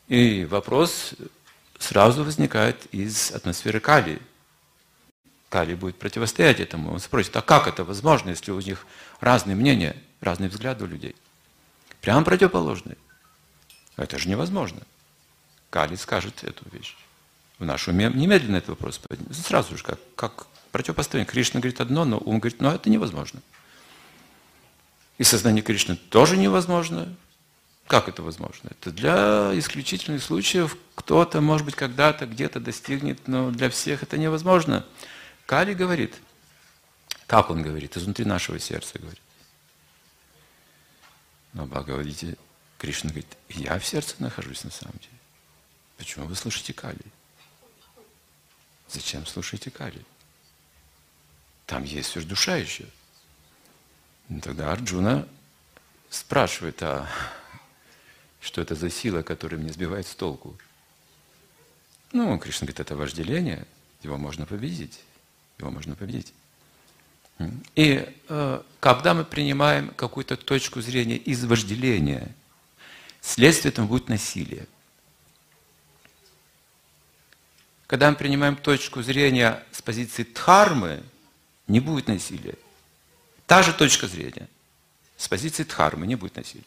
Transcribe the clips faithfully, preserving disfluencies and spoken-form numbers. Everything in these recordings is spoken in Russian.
И вопрос сразу возникает из атмосферы Кали. Кали будет противостоять этому. Он спросит, а как это возможно, если у них разные мнения, разные взгляды у людей? Прямо противоположные. Это же невозможно. Кали скажет эту вещь. В наш ум немедленно этот вопрос поднимется. Сразу же, как, как противопоставление. Кришна говорит одно, но ум говорит, ну это невозможно. И сознание Кришны тоже невозможно. Как это возможно? Это для исключительных случаев. Кто-то, может быть, когда-то, где-то достигнет, но для всех это невозможно. Кали говорит, как он говорит, изнутри нашего сердца говорит. Но в Бхагавад-гите Кришна говорит, я в сердце нахожусь на самом деле. Почему вы слушаете Кали? Зачем слушаете Кали? Там есть же душа еще. И тогда Арджуна спрашивает, а что это за сила, которая меня сбивает с толку? Ну, Кришна говорит, это вожделение, его можно победить. Его можно победить. И э, когда мы принимаем какую-то точку зрения из вожделения, следствием этому будет насилие. Когда мы принимаем точку зрения с позиции дхармы, не будет насилия. Та же точка зрения. С позиции дхармы не будет насилия.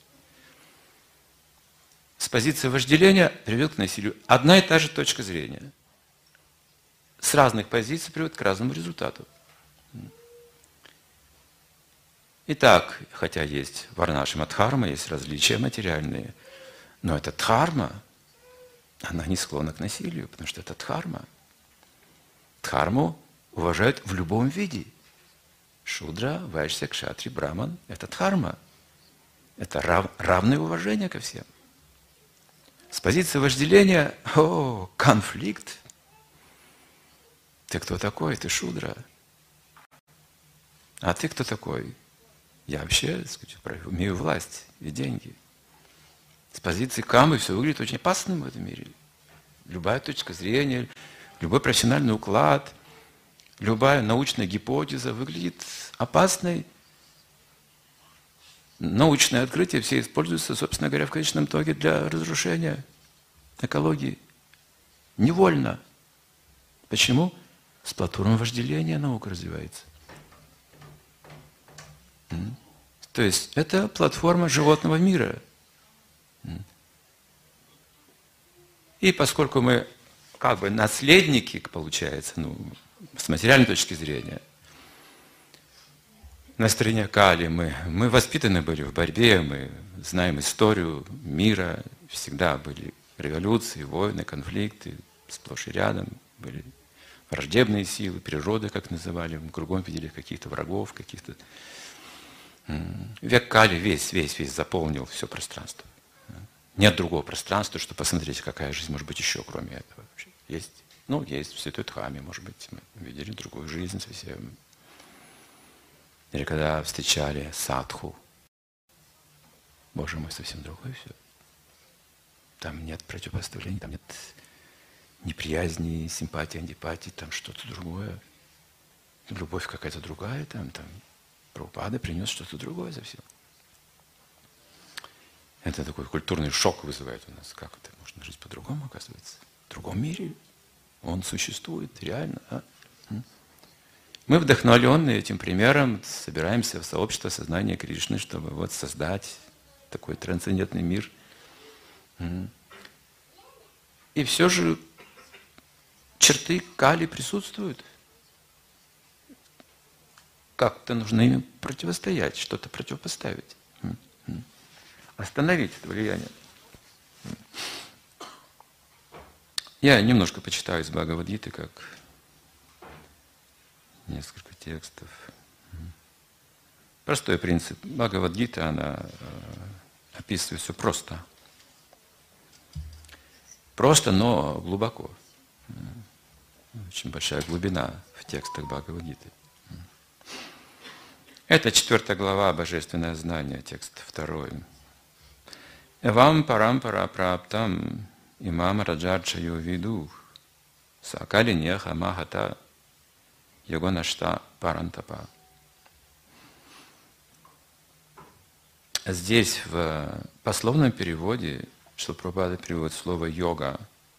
С позиции вожделения приведет к насилию. Одна и та же точка зрения. С разных позиций приводит к разному результату. Итак, хотя есть варнашима дхарма, есть различия материальные, но эта дхарма, она не склонна к насилию, потому что это дхарма. Дхарму уважают в любом виде. Шудра, вайшья, кшатри, браман – это дхарма. Это рав, равное уважение ко всем. С позиции вожделения, о, конфликт. Ты кто такой? Ты шудра. А ты кто такой? Я вообще, так сказать, имею власть и деньги. С позиции камы все выглядит очень опасным в этом мире. Любая точка зрения, любой профессиональный уклад, любая научная гипотеза выглядит опасной. Научные открытия все используются, собственно говоря, в конечном итоге для разрушения экологии. Невольно. Почему? С платформы вожделения наука развивается. То есть это платформа животного мира. И поскольку мы как бы наследники, получается, ну, с материальной точки зрения, на стороне Кали мы, мы воспитаны были в борьбе, мы знаем историю мира, всегда были революции, войны, конфликты, сплошь и рядом были враждебные силы, природы, как называли, мы кругом видели каких-то врагов, каких-то... Век Кали весь, весь, весь заполнил все пространство. Нет другого пространства, чтобы посмотреть, какая жизнь может быть еще, кроме этого. Есть, ну, есть в Святой Дхаме, может быть, мы видели другую жизнь совсем. Или когда встречали садху. Боже мой, совсем другое все. Там нет противопоставлений, там нет неприязни, симпатии, антипатии, там что-то другое. Любовь какая-то другая, там, там Прабхупада принес что-то другое совсем. Это такой культурный шок вызывает у нас. Как это можно жить по-другому, оказывается? В другом мире он существует, реально. А? Мы, вдохновленные этим примером, собираемся в сообщество сознания Кришны, чтобы вот создать такой трансцендентный мир. И все же черты Кали присутствуют. Как-то нужно им противостоять, что-то противопоставить. Остановить это влияние. Я немножко почитаю из Бхагавад-гиты, как несколько текстов. Простой принцип. Бхагавад-гита, она описывает все просто. Просто, но глубоко. Очень большая глубина в текстах Бхагавад-гиты. Это четвертая глава «Божественное знание», текст второй. «Эвам парампара праптам имам раджарчаю виду сакали неха махата йогонашта парантапа». Здесь в пословном переводе Шрила Прабхупада переводит слово «йога».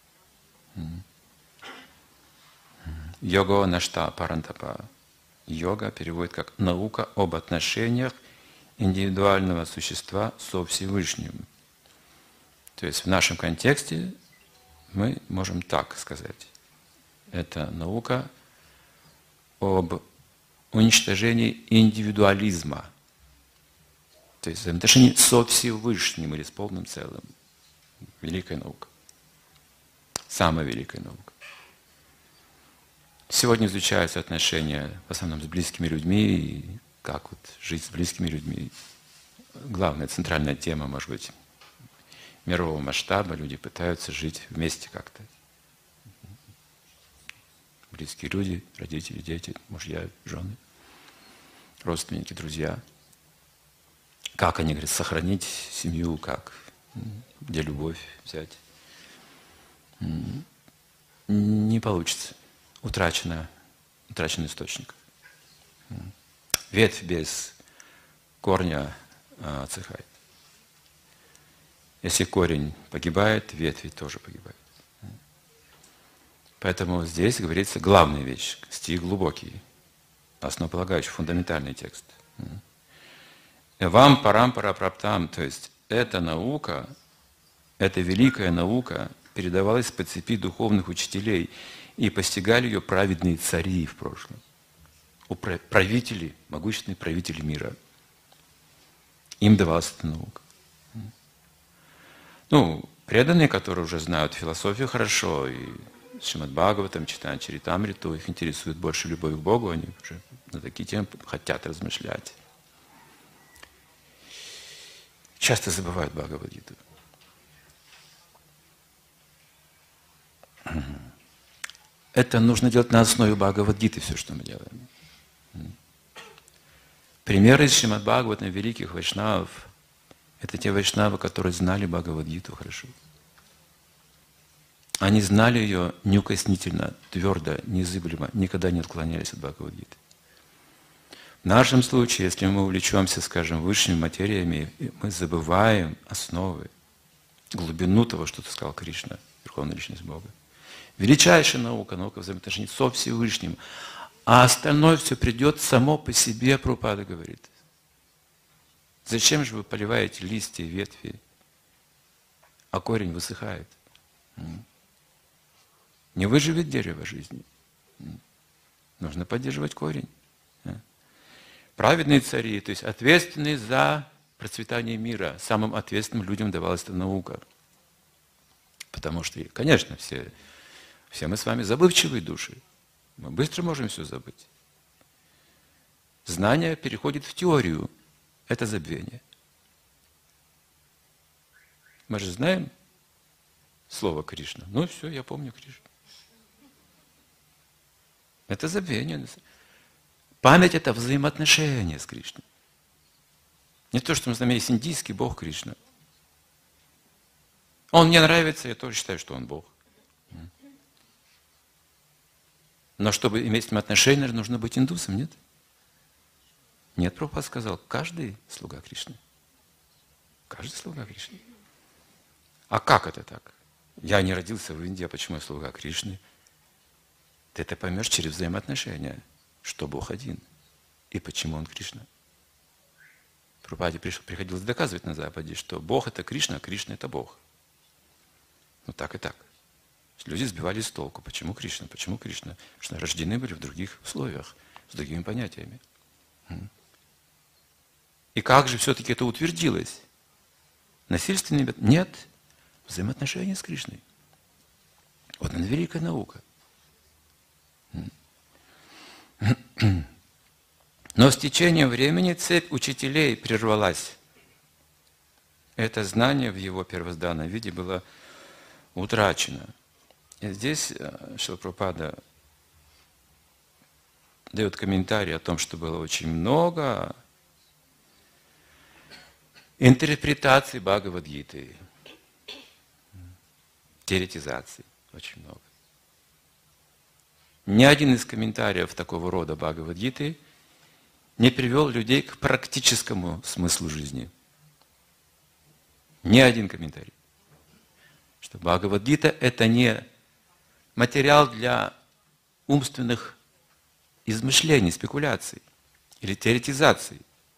Його нашта парантапа. Йога переводит как «наука об отношениях индивидуального существа со Всевышним». То есть в нашем контексте мы можем так сказать. Это наука об уничтожении индивидуализма. То есть взаимоотношений со Всевышним или с полным целым. Великая наука. Самая великая наука. Сегодня изучаются отношения в основном с близкими людьми, и как вот жить с близкими людьми. Главная, центральная тема, может быть, мирового масштаба. Люди пытаются жить вместе как-то. Близкие люди, родители, дети, мужья, жены, родственники, друзья. Как они, говорят, сохранить семью, как, где любовь взять. Не получится. Утрачено, утрачен источник. Ветвь без корня отсыхает. Если корень погибает, ветви тоже погибают. Поэтому здесь говорится главная вещь, стих глубокий, основополагающий, фундаментальный текст. Вам парам парапраптам, то есть эта наука, эта великая наука передавалась по цепи духовных учителей, и постигали ее праведные цари в прошлом. Правители, могущественные правители мира. Им давалась эта наука. Ну, преданные, которые уже знают философию хорошо, и Шримад Бхагаватам, читают Чаритамриту, их интересует больше любовь к Богу, они уже на такие темы хотят размышлять. Часто забывают Бхагавад-гиту. Это нужно делать на основе Бхагавад-гиты, все, что мы делаем. Примеры из Шримад Бхагаватам великих вайшнавов – это те вайшнавы, которые знали Бхагавад-гиту хорошо. Они знали ее неукоснительно, твердо, незыблемо, никогда не отклонялись от Бхагавад-гиты. В нашем случае, если мы увлечемся, скажем, высшими материями, мы забываем основы, глубину того, что сказал Кришна, Верховная Личность Бога. Величайшая наука, наука взаимоотношений со Всевышним. А остальное все придет само по себе, Прабхупада говорит. Зачем же вы поливаете листья, ветви, а корень высыхает? Не выживет дерево жизни. Нужно поддерживать корень. Праведные цари, то есть ответственные за процветание мира, самым ответственным людям давалась эта наука. Потому что, конечно, все... Все мы с вами забывчивые души. Мы быстро можем все забыть. Знание переходит в теорию. Это забвение. Мы же знаем слово Кришна. Ну все, я помню Кришну. Это забвение. Память – это взаимоотношения с Кришной. Не то, что мы знаем, есть индийский Бог Кришна. Он мне нравится, я тоже считаю, что он Бог. Но чтобы иметь с ним отношения, нужно быть индусом, нет? Нет, Прабхупада сказал, каждый слуга Кришны. Каждый слуга Кришны. А как это так? Я не родился в Индии, а почему я слуга Кришны? Ты это поймешь через взаимоотношения, что Бог один и почему Он Кришна. Прабхупаде приходилось доказывать на Западе, что Бог это Кришна, а Кришна это Бог. Ну так и так. Люди сбивались с толку. Почему Кришна? Почему Кришна? Потому что рождены были в других условиях, с другими понятиями. И как же все-таки это утвердилось? Насильственный метод? Нет. Взаимоотношения с Кришной. Вот она великая наука. Но с течением времени цепь учителей прервалась. Это знание в его первозданном виде было утрачено. И здесь Шрила Прабхупада дает комментарий о том, что было очень много интерпретаций Бхагавад-гиты, теоретизаций, очень много. Ни один из комментариев такого рода Бхагавад-гиты не привел людей к практическому смыслу жизни. Ни один комментарий. Что Бхагавад-гита – это не материал для умственных измышлений, спекуляций или теоретизаций,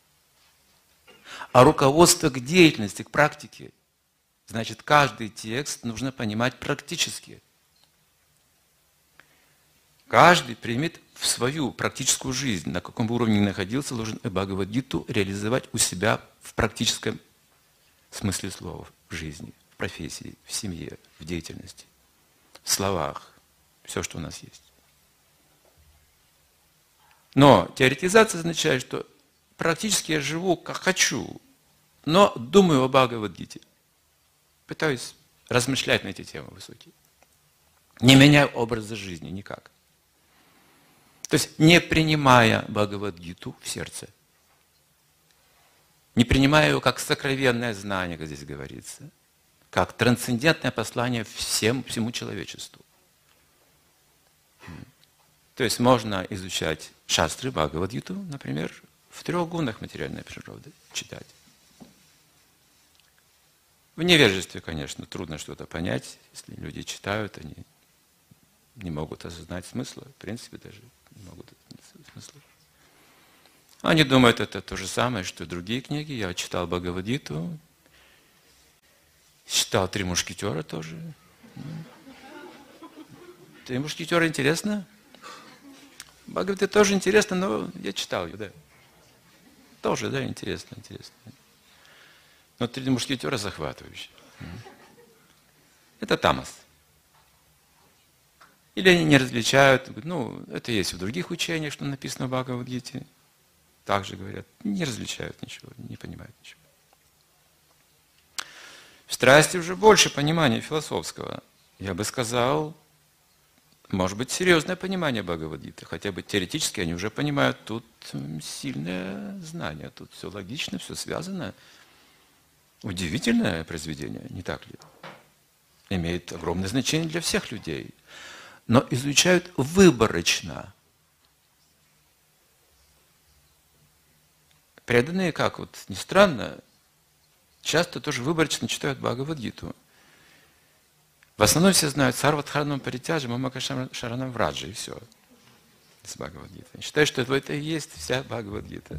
а руководство к деятельности, к практике. Значит, каждый текст нужно понимать практически. Каждый примет в свою практическую жизнь, на каком бы уровне ни находился, должен Бхагавад-гиту реализовать у себя в практическом смысле слова, в жизни, в профессии, в семье, в деятельности, в словах, все, что у нас есть. Но теоретизация означает, что практически я живу как хочу, но думаю о Бхагавад-гите. Пытаюсь размышлять на эти темы высокие. Не меняю образа жизни никак. То есть не принимая Бхагавад-гиту в сердце. Не принимая ее как сокровенное знание, как здесь говорится. Как трансцендентное послание всем, всему человечеству. То есть можно изучать шастры Бхагавад-гиту, например, в трех гунах материальной природы читать. В невежестве, конечно, трудно что-то понять. Если люди читают, они не могут осознать смысла. В принципе, даже не могут осознать смысла. Они думают, это то же самое, что и другие книги. Я читал Бхагавад-гиту, читал «Три мушкетера» тоже. «Три мушкетера» интересно? Бхагавад-гита тоже интересно, но я читал ее, да. Тоже, да, интересно, интересно. Но «Три мушкетера» захватывающие. Это тамас. Или они не различают, ну, это есть в других учениях, что написано в Бхагавад-гите. Также говорят, не различают ничего, не понимают ничего. В страсти уже больше понимания философского. Я бы сказал, может быть, серьезное понимание Бхагавад-гиты. Хотя бы теоретически они уже понимают, тут сильное знание, тут все логично, все связано. Удивительное произведение, не так ли? Имеет огромное значение для всех людей. Но изучают выборочно. Преданные, как вот ни странно, часто тоже выборочно читают Бхагавад-гиту. В основном все знают Сарвадхарнам Паритяджа, Мамака Шаранам Враджа, и все. С Бхагавад-гитой. Считаю, что это и есть вся Бхагавад-гита.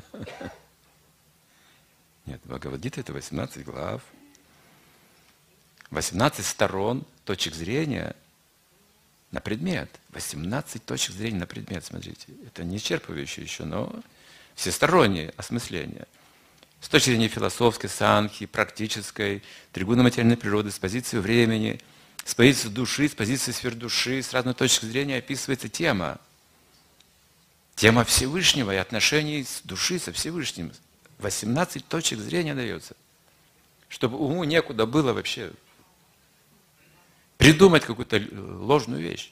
Нет, Бхагавад-гита – это восемнадцать глав, восемнадцать сторон, точек зрения на предмет. восемнадцать точек зрения на предмет, смотрите. Это не исчерпывающее еще, но всестороннее осмысление. С точки зрения философской, санхи, практической, тригунно-материальной природы, с позиции времени, с позиции души, с позиции сфер души, с разной точки зрения описывается тема. Тема Всевышнего и отношений с души со Всевышним. восемнадцать точек зрения дается. Чтобы уму некуда было вообще придумать какую-то ложную вещь.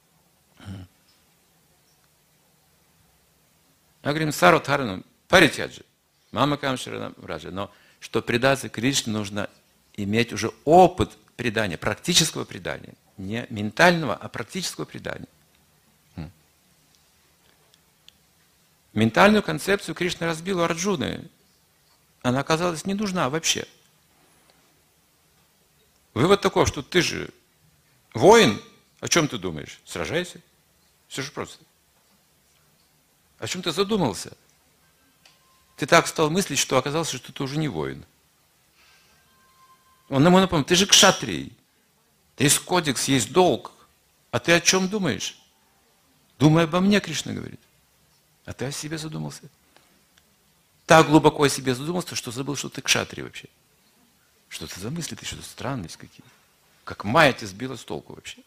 Мы говорим, Сарвадхарнам Паритяджа, Мамакам Шаранам Враджа. Но чтобы предаться Кришне, нужно иметь уже опыт предания, практического предания. Не ментального, а практического предания. Ментальную концепцию Кришна разбил у Арджуны. Она оказалась не нужна вообще. Вывод такой, что ты же воин, о чем ты думаешь? Сражайся. Все же просто. О чем ты задумался? Ты так стал мыслить, что оказалось, что ты уже не воин. Он ему напомнил, ты же кшатрий. Есть кодекс, есть долг. А ты о чем думаешь? Думай обо мне, Кришна говорит. А ты о себе задумался. Так глубоко о себе задумался, что забыл, что ты кшатрий вообще. Что ты за мысли, ты что-то странность какие-то. Как майя тебя сбила с толку вообще.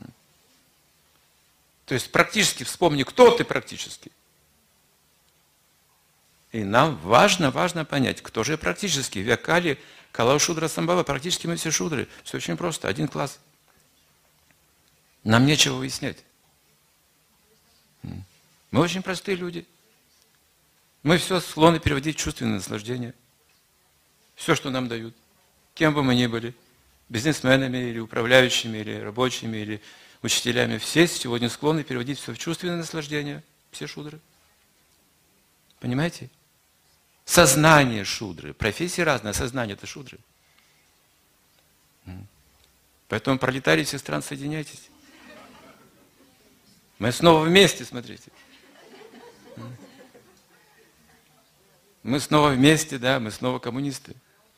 То есть практически вспомни, кто ты практически. И нам важно, важно понять, кто же практически. Вякали, Калау Шудра Самбава, практически мы все шудры. Все очень просто, один класс. Нам нечего выяснять. Мы очень простые люди. Мы все склонны переводить в чувственное наслаждение. Все, что нам дают. Кем бы мы ни были. Бизнесменами, или управляющими, или рабочими, или учителями. Все сегодня склонны переводить все в чувственное наслаждение. Все шудры. Понимаете? Сознание шудры. Профессии разные, а сознание это шудры. Поэтому, пролетарии всех стран, соединяйтесь. Мы снова вместе, смотрите. Мы снова вместе, да, мы снова коммунисты.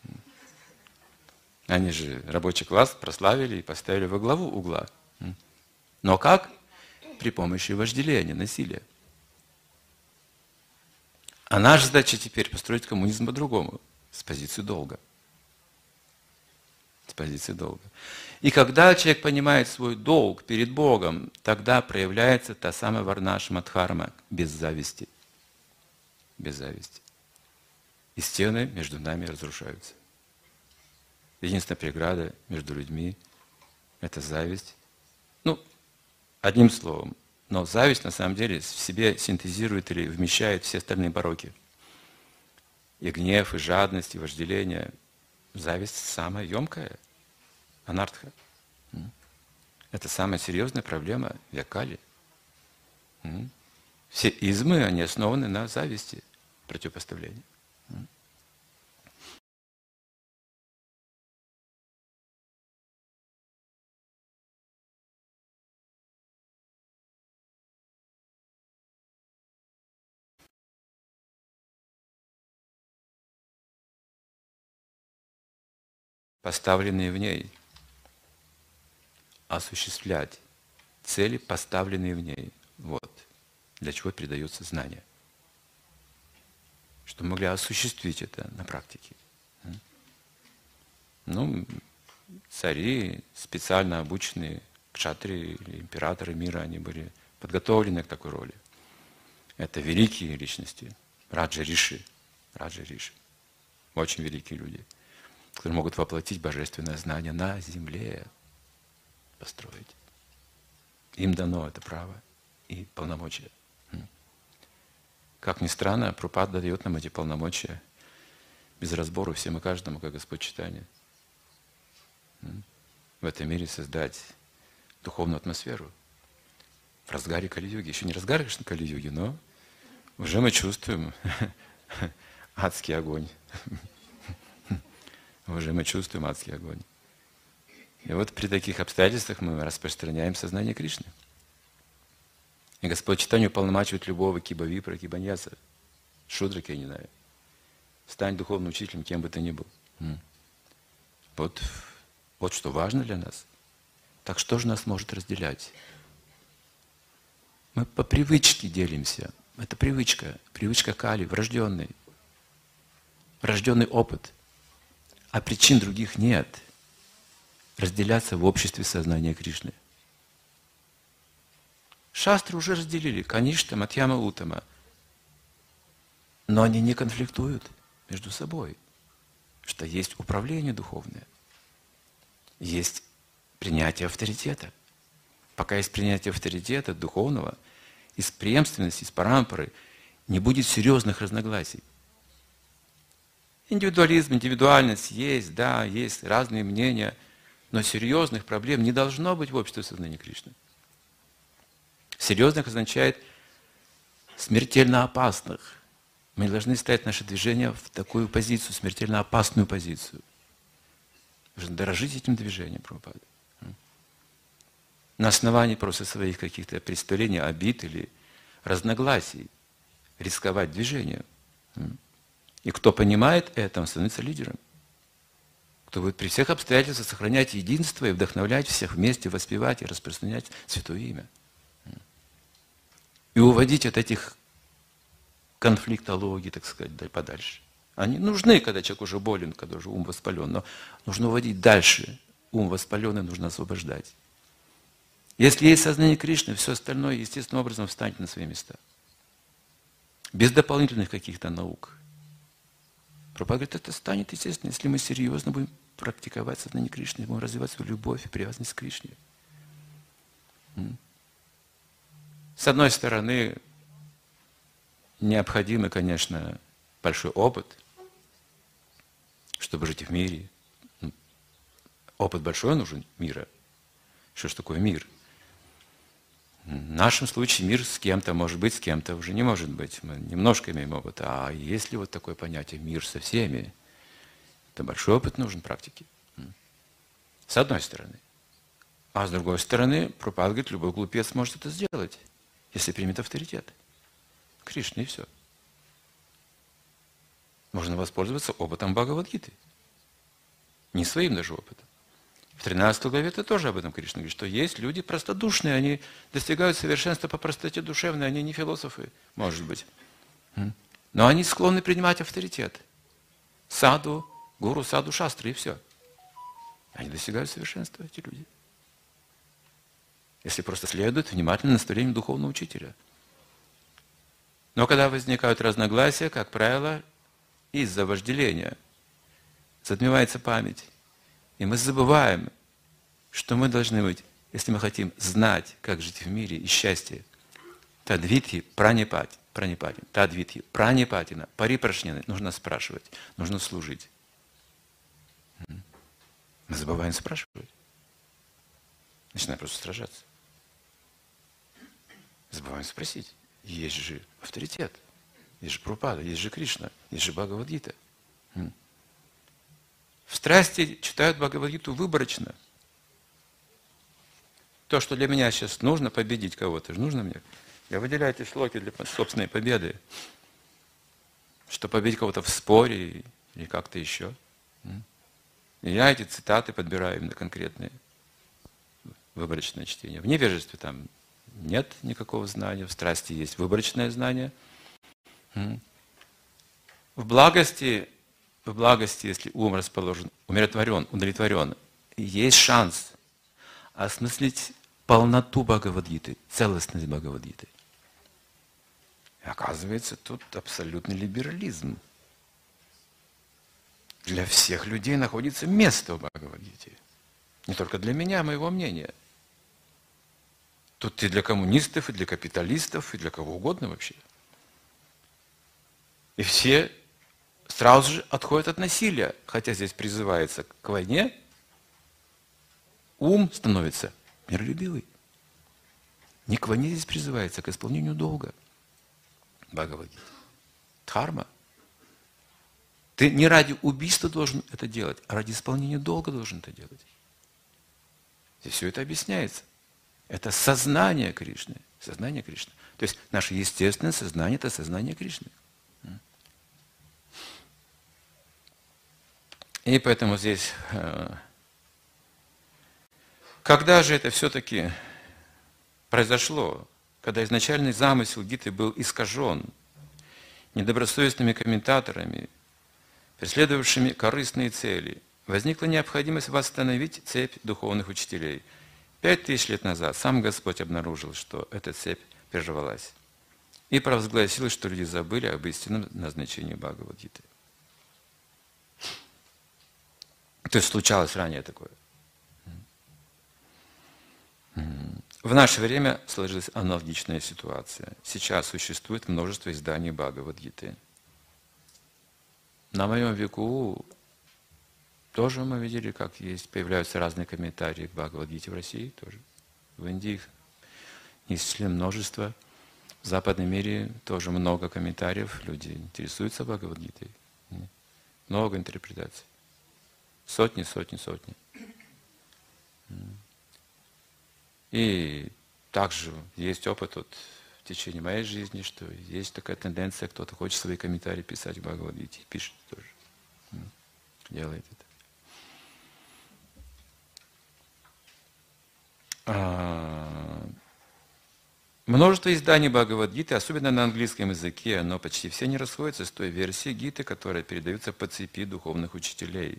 Они же рабочий класс прославили и поставили во главу угла. Но как? При помощи вожделения, насилия. А наша задача теперь построить коммунизм по-другому, с позиции долга. С позиции долга. И когда человек понимает свой долг перед Богом, тогда проявляется та самая варнашмадхарма без зависти. Без зависти. И стены между нами разрушаются. Единственная преграда между людьми – это зависть. Ну, одним словом, но зависть на самом деле в себе синтезирует или вмещает все остальные пороки. И гнев, и жадность, и вожделение. Зависть самая емкая, анартха. Это самая серьезная проблема векали. Все измы, они основаны на зависти, противопоставлении. Поставленные в ней, осуществлять цели, поставленные в ней. Вот. Для чего передается знание. Чтобы могли осуществить это на практике. Ну, цари, специально обученные кшатрии или императоры мира, они были подготовлены к такой роли. Это великие личности, раджа-риши, раджа-риши, очень великие люди, которые могут воплотить божественное знание на земле, построить. Им дано это право и полномочия. Как ни странно, Прабхупада дает нам эти полномочия без разбору всем и каждому, как Господь Чайтанья. В этом мире создать духовную атмосферу. В разгаре Кали-юги. Еще не разгар, конечно, Кали-юги, но уже мы чувствуем адский огонь. Уже мы чувствуем адский огонь. И вот при таких обстоятельствах мы распространяем сознание Кришны. И Господь Чайтанья уполномачивает любого киба-випра, кибаньяса, шудра кениная. Стань духовным учителем, кем бы ты ни был. Вот, вот что важно для нас. Так что же нас может разделять? Мы по привычке делимся. Это привычка. Привычка кали, врожденный. Врожденный опыт. А причин других нет. Разделяться в обществе сознания Кришны. Шастры уже разделили. Каништа, Мадьяма, Уттама. Но они не конфликтуют между собой. Что есть управление духовное. Есть принятие авторитета. Пока есть принятие авторитета духовного, из преемственности, из парампоры, не будет серьезных разногласий. Индивидуализм, индивидуальность есть, да, есть разные мнения, но серьезных проблем не должно быть в обществе сознания Кришны. Серьезных означает смертельно опасных. Мы должны ставить наше движение в такую позицию, смертельно опасную позицию. Нужно дорожить этим движением, Прабхупада. На основании просто своих каких-то представлений, обид или разногласий рисковать движением. И кто понимает это, он становится лидером. Кто будет при всех обстоятельствах сохранять единство и вдохновлять всех вместе, воспевать и распространять Святое Имя. И уводить от этих конфликтологий, так сказать, подальше. Они нужны, когда человек уже болен, когда уже ум воспален, но нужно уводить дальше. Ум воспаленный нужно освобождать. Если есть сознание Кришны, все остальное естественным образом встанет на свои места. Без дополнительных каких-то наук. Прабхупада говорит, это станет естественно, если мы серьезно будем практиковать сознание Кришны, будем развивать свою любовь и привязанность к Кришне. С одной стороны, необходимый, конечно, большой опыт, чтобы жить в мире. Опыт большой нужен мира. Что ж такое мир? В нашем случае мир с кем-то может быть, с кем-то уже не может быть. Мы немножко имеем опыт. А есть ли вот такое понятие мир со всеми? Это большой опыт нужен практике. С одной стороны. А с другой стороны, Прабхупада говорит, любой глупец может это сделать, если примет авторитет Кришны, и все. Можно воспользоваться опытом Бхагавад-гиты. Не своим даже опытом. В тринадцатой главе это тоже об этом Кришна говорит, что есть люди простодушные, они достигают совершенства по простоте душевной, они не философы, может быть. Но они склонны принимать авторитет. Саду, гуру, саду, шастры, и все. Они достигают совершенства, эти люди. Если просто следуют внимательно наставлениям духовного учителя. Но когда возникают разногласия, как правило, из-за вожделения затмевается память. И мы забываем, что мы должны быть, если мы хотим знать, как жить в мире и счастье, тадвитхи пранипати, пранипати, тадвитхи пранипатина, парипрашнены, нужно спрашивать, нужно служить. Мы забываем спрашивать. Начинаем просто сражаться. Забываем спросить. Есть же авторитет, есть же Прабхупада, есть же Кришна, есть же Бхагавад-гита. В страсти читают Бхагавад-гиту выборочно. То, что для меня сейчас нужно, победить кого-то, же нужно мне. Я выделяю эти шлоки для собственной победы. Что победить кого-то в споре или как-то еще. И я эти цитаты подбираю именно конкретные. Выборочное чтение. В невежестве там нет никакого знания, в страсти есть выборочное знание. В благости, в благости, если ум расположен, умиротворен, удовлетворен, есть шанс осмыслить полноту Бхагавад-гиты, целостность Бхагавад-гиты. И оказывается, тут абсолютный либерализм. Для всех людей находится место в Бхагавад-гите. Не только для меня, моего мнения. Тут и для коммунистов, и для капиталистов, и для кого угодно вообще. И все сразу же отходят от насилия, хотя здесь призывается к войне, ум становится миролюбивый. Не к войне здесь призывается, а к исполнению долга. Бхагавад-гита. Дхарма. Ты не ради убийства должен это делать, а ради исполнения долга должен это делать. Здесь все это объясняется. Это сознание Кришны. Сознание Кришны. То есть наше естественное сознание – это сознание Кришны. И поэтому здесь, когда же это все-таки произошло, когда изначальный замысел Гиты был искажен недобросовестными комментаторами, преследовавшими корыстные цели, возникла необходимость восстановить цепь духовных учителей. Пять тысяч лет назад сам Господь обнаружил, что эта цепь прервалась, и провозгласил, что люди забыли об истинном назначении Бхагавад-гиты. То есть случалось ранее такое. В наше время сложилась аналогичная ситуация. Сейчас существует множество изданий Бхагавад-гиты. На моем веку тоже мы видели, как есть, появляются разные комментарии к Бхагавад-гите в России тоже. В Индии их неисчислимое множество. В западном мире тоже много комментариев. Люди интересуются Бхагавад-гитой. Много интерпретаций. Сотни, сотни, сотни. И также есть опыт вот в течение моей жизни, что есть такая тенденция, кто-то хочет свои комментарии писать в Бхагавад-гите, пишет тоже. Делает это. А, множество изданий Бхагавад-гиты, особенно на английском языке, но почти все не расходятся с той версией гиты, которая передается по цепи духовных учителей.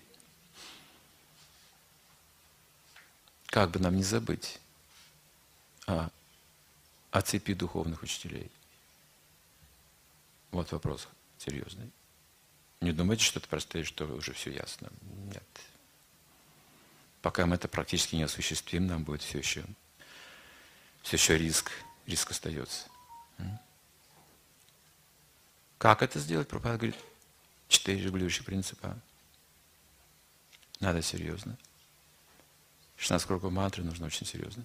Как бы нам не забыть о, о цепи духовных учителей? Вот вопрос серьезный. Не думайте, что это просто, что уже все ясно. Нет. Пока мы это практически не осуществим, нам будет все еще, все еще риск, риск остается. Как это сделать? Прабхупада говорит, четыре регулирующих принципа. Надо серьезно. шестнадцать кругов мантры нужно очень серьезно.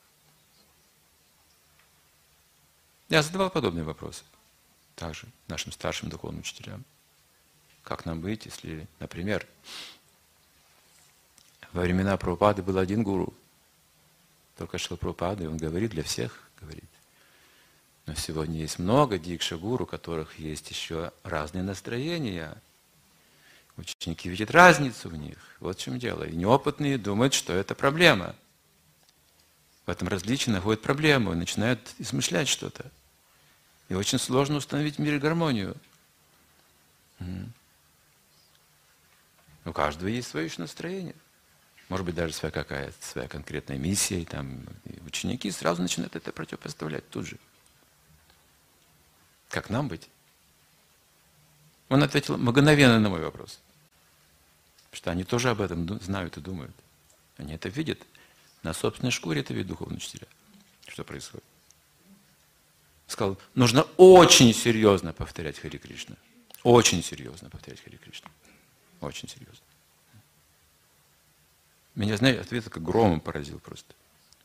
Я задавал подобные вопросы также нашим старшим духовным учителям. Как нам быть, если, например, во времена Прабхупады был один гуру, только Шрила Прабхупада, и он говорит, для всех говорит. Но сегодня есть много дикша-гуру, у которых есть еще разные настроения. Ученики видят разницу в них. Вот в чем дело. И неопытные думают, что это проблема. В этом различии находят проблему и начинают измышлять что-то. И очень сложно установить в мире гармонию. У каждого есть свое еще настроение. Может быть, даже своя какая-то своя конкретная миссия. И там и ученики сразу начинают это противопоставлять тут же. Как нам быть? Он ответил мгновенно на мой вопрос. Потому что они тоже об этом знают и думают. Они это видят. На собственной шкуре это видят духовные учителя. Что происходит? Сказал, нужно очень серьезно повторять Харе Кришна. Очень серьезно повторять Харе Кришна. Очень серьезно. Меня, знаете, ответ как громом поразил просто.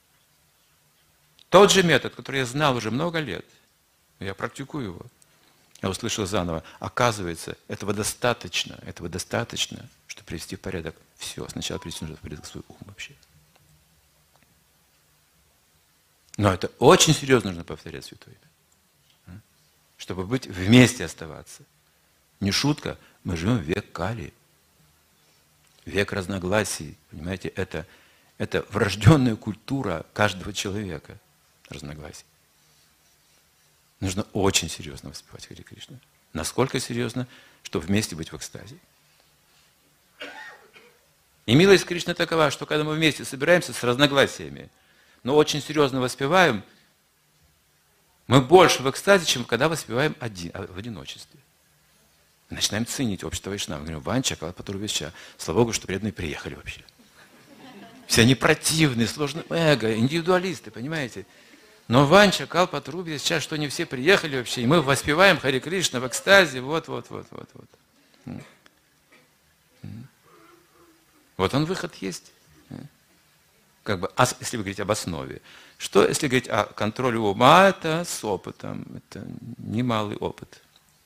Тот же метод, который я знал уже много лет, я практикую его. Я услышал заново. Оказывается, этого достаточно, этого достаточно, чтобы привести в порядок все. Сначала привести нужно в порядок свой ум вообще. Но это очень серьезно нужно повторять Святое Имя. Чтобы быть вместе оставаться. Не шутка, мы живем в век Кали. Век разногласий. Понимаете, это, это врожденная культура каждого человека. Разногласий. Нужно очень серьезно воспевать Харе Кришна. Насколько серьезно, чтобы вместе быть в экстазе. И милость Кришны такова, что когда мы вместе собираемся с разногласиями, но очень серьезно воспеваем, мы больше в экстазе, чем когда воспеваем один, в одиночестве. Мы начинаем ценить общество Вайшнава. Мы говорим, Ванча, Калпатурвича, слава Богу, что преданные приехали вообще. Все они противные, сложные, эго, индивидуалисты, понимаете? Но Ванча, Калпатруби, сейчас что не все приехали вообще, и мы воспеваем Харе Кришна в экстазе, вот, вот, вот, вот, вот. Вот он выход есть. Как бы, если вы говорите об основе. Что, если говорить о контроле ума, это с опытом, это немалый опыт.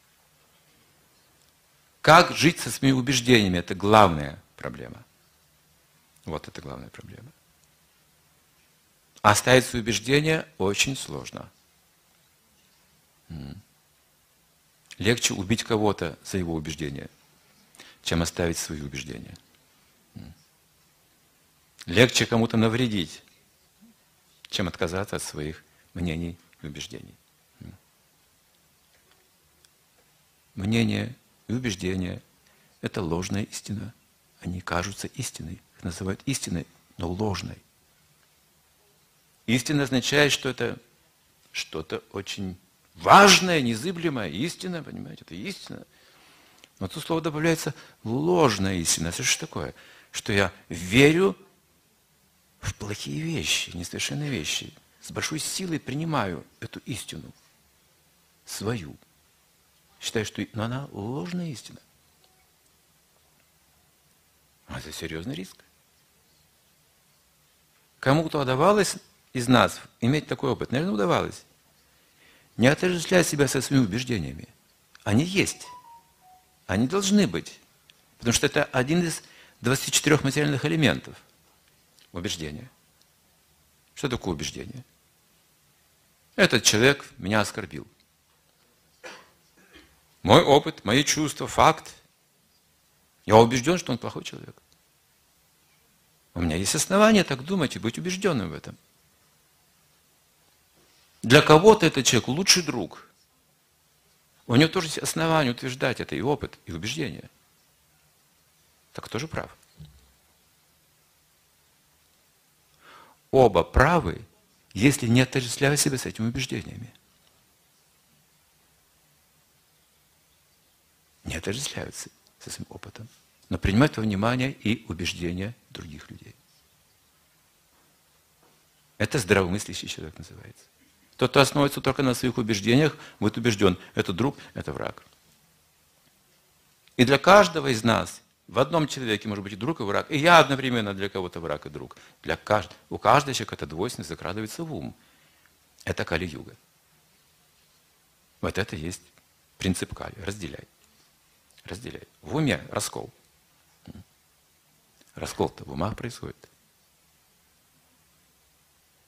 Как жить со своими убеждениями, это главная проблема. Вот это главная проблема. Оставить свои убеждения очень сложно. Легче убить кого-то за его убеждения, чем оставить свои убеждения. Легче кому-то навредить, чем отказаться от своих мнений и убеждений. Мнения и убеждения – это ложная истина. Они кажутся истиной. Их называют истиной, но ложной. Истина означает, что это что-то очень важное, незыблемое. Истина, понимаете, это истина. Но тут слово добавляется ложная истина. Это что такое? Что я верю в плохие вещи, несовершенные вещи. С большой силой принимаю эту истину свою. Считаю, что но она ложная истина. А это серьезный риск. Кому-то удавалось из нас иметь такой опыт? Наверное, удавалось. Не отождествлять себя со своими убеждениями. Они есть. Они должны быть. Потому что это один из двадцати четырёх материальных элементов. Убеждение. Что такое убеждение? Этот человек меня оскорбил. Мой опыт, мои чувства, факт. Я убежден, что он плохой человек. У меня есть основания так думать и быть убежденным в этом. Для кого-то этот человек лучший друг. У него тоже есть основания утверждать это и опыт, и убеждение. Так кто же прав? Оба правы, если не отождествляют себя с этими убеждениями. Не отождествляются со своим опытом, но принимают во внимание и убеждения других людей. Это здравомыслящий человек называется. Тот, кто основывается только на своих убеждениях, будет убежден, это друг, это враг. И для каждого из нас в одном человеке может быть и друг, и враг. И я одновременно для кого-то враг и друг. Для каждого. У каждого человека эта двойственность закрадывается в ум. Это Кали-юга. Вот это есть принцип Кали. Разделяй. Разделяй. В уме раскол. Раскол-то в умах происходит.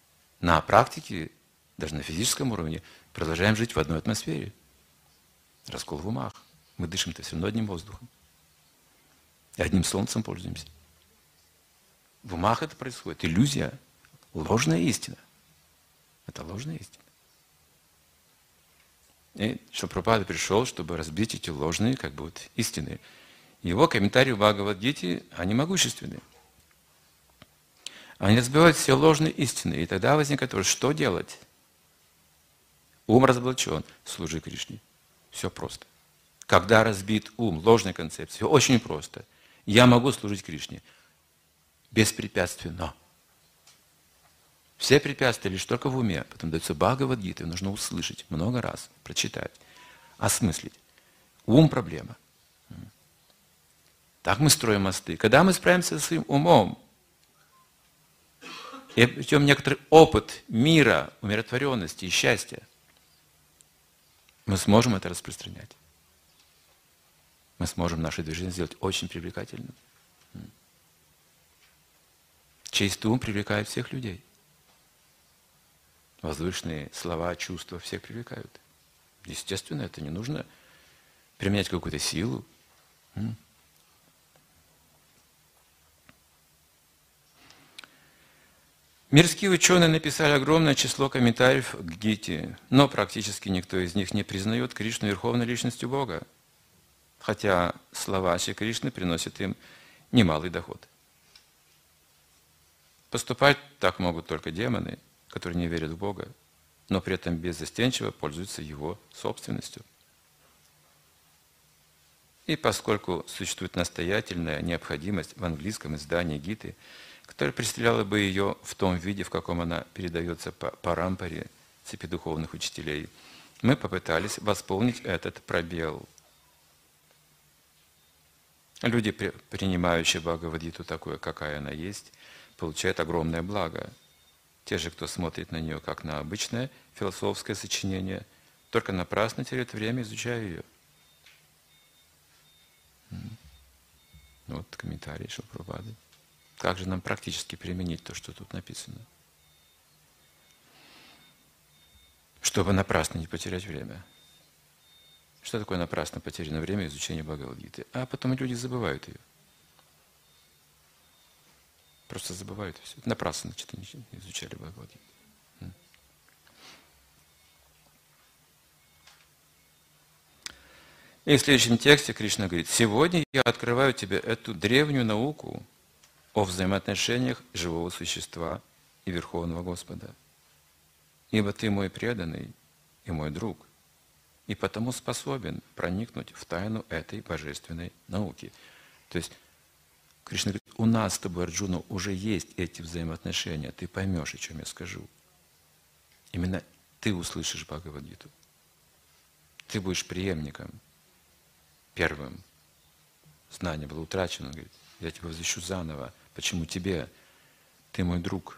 на практике, даже на физическом уровне, продолжаем жить в одной атмосфере. Раскол в умах. Мы дышим-то все равно одним воздухом. И одним солнцем пользуемся. В умах это происходит. Иллюзия. Ложная истина. Это ложная истина. И Шилапрабхупада пришел, чтобы разбить эти ложные, как бы вот, истины. Его комментарии в Бхагавад-гите, они могущественны. Они разбивают все ложные истины. И тогда возникает вопрос, что делать? Ум разоблачен, служи Кришне. Все просто. Когда разбит ум, ложная концепция, все очень просто. Я могу служить Кришне беспрепятственно. Все препятствия лишь только в уме. Потом дается Бхагавад-гита, нужно услышать много раз, прочитать, осмыслить. Ум – проблема. Так мы строим мосты. Когда мы справимся со своим умом и обретем некоторый опыт мира, умиротворенности и счастья, мы сможем это распространять. Мы сможем наше движение сделать очень привлекательным. Чистый ум привлекает всех людей. Возвышенные слова, чувства всех привлекают. Естественно, это не нужно применять какую-то силу. Мирские ученые написали огромное число комментариев к Гите, но практически никто из них не признает Кришну верховной личностью Бога, хотя слова Шри Кришны приносят им немалый доход. Поступать так могут только демоны, которые не верят в Бога, но при этом беззастенчиво пользуются Его собственностью. И поскольку существует настоятельная необходимость в английском издании Гиты, которая представляла бы ее в том виде, в каком она передается по парампаре цепи духовных учителей, мы попытались восполнить этот пробел. Люди, принимающие Бхагавад-гиту такой, какая она есть, получают огромное благо. Те же, кто смотрит на нее как на обычное философское сочинение, только напрасно теряют время, изучая ее. Вот комментарий Шилапрабхупады. Как же нам практически применить то, что тут написано? Чтобы напрасно не потерять время. Что такое напрасно потерянное время изучения Бхагавад-гиты? А потом люди забывают ее. Просто забывают все. Напрасно, значит, они изучали Бхагавад-гиту. И в следующем тексте Кришна говорит: «Сегодня я открываю тебе эту древнюю науку о взаимоотношениях живого существа и Верховного Господа. Ибо ты мой преданный и мой друг, и потому способен проникнуть в тайну этой божественной науки». То есть Кришна говорит: у нас с тобой, Арджуна, уже есть эти взаимоотношения, ты поймешь, о чем я скажу. Именно ты услышишь Бхагавад-гиту. Ты будешь преемником, первым. Знание было утрачено, он говорит: я тебя возвещу заново. Почему тебе? Ты мой друг.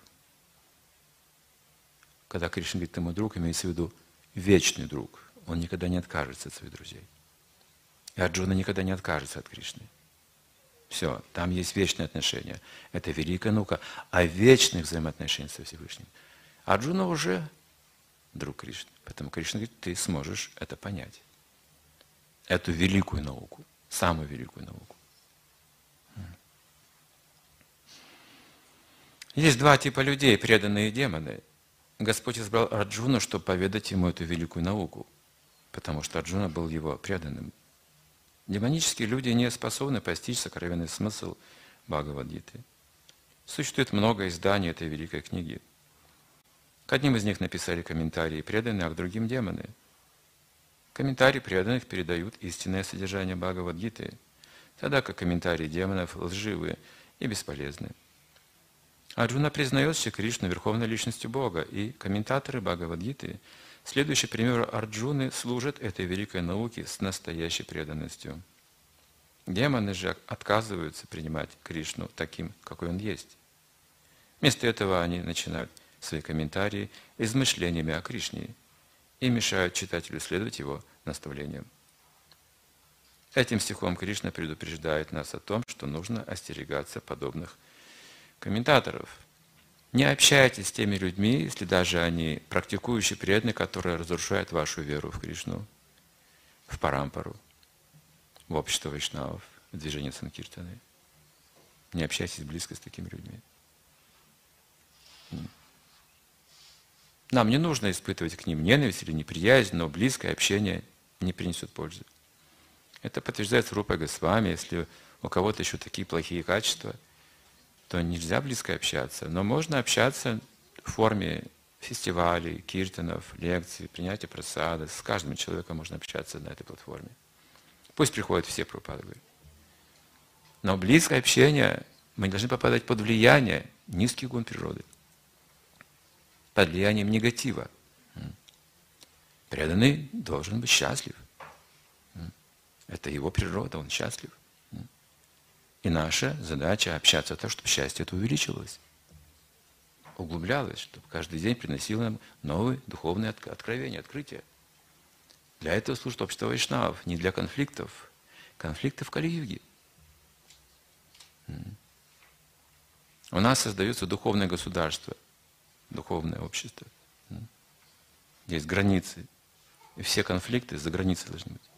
Когда Кришна говорит: ты мой друг, имеется в виду вечный друг. Он никогда не откажется от своих друзей. И Арджуна никогда не откажется от Кришны. Все, там есть вечные отношения. Это великая наука о вечных взаимоотношениях со Всевышним. Арджуна уже друг Кришны. Поэтому Кришна говорит: ты сможешь это понять. Эту великую науку, самую великую науку. Есть два типа людей, преданные демоны. Господь избрал Арджуну, чтобы поведать ему эту великую науку, потому что Арджуна был его преданным. Демонические люди не способны постичь сокровенный смысл Бхагавад-гиты. Существует много изданий этой великой книги. К одним из них написали комментарии преданные, а к другим демоны. Комментарии преданных передают истинное содержание Бхагавад-гиты, тогда как комментарии демонов лживы и бесполезны. Арджуна признает Шри Кришну верховной личностью Бога, и комментаторы Бхагавад-гиты, следующий пример Арджуны, служат этой великой науке с настоящей преданностью. Демоны же отказываются принимать Кришну таким, какой он есть. Вместо этого они начинают свои комментарии измышлениями о Кришне и мешают читателю следовать его наставлениям. Этим стихом Кришна предупреждает нас о том, что нужно остерегаться подобных комментаторов. Не общайтесь с теми людьми, если даже они практикующие преданные, которые разрушают вашу веру в Кришну, в Парампару, в общество вайшнавов, в движение Санкиртаны. Не общайтесь близко с такими людьми. Нам не нужно испытывать к ним ненависть или неприязнь, но близкое общение не принесет пользы. Это подтверждается Рупой Госвами. Если у кого-то еще такие плохие качества, то нельзя близко общаться. Но можно общаться в форме фестивалей, киртанов, лекций, принятия прасада. С каждым человеком можно общаться на этой платформе. Пусть приходят все, Прабхупада говорит. Но близкое общение, мы не должны попадать под влияние низких гун природы, под влиянием негатива. Преданный должен быть счастлив. Это его природа, он счастлив. И наша задача общаться так, чтобы счастье это увеличилось, углублялось, чтобы каждый день приносило нам новые духовные откровения, открытия. Для этого служит общество вайшнавов, не для конфликтов. Конфликты в Кали-юге. У нас создается духовное государство, духовное общество. Есть границы. И все конфликты за границей должны быть.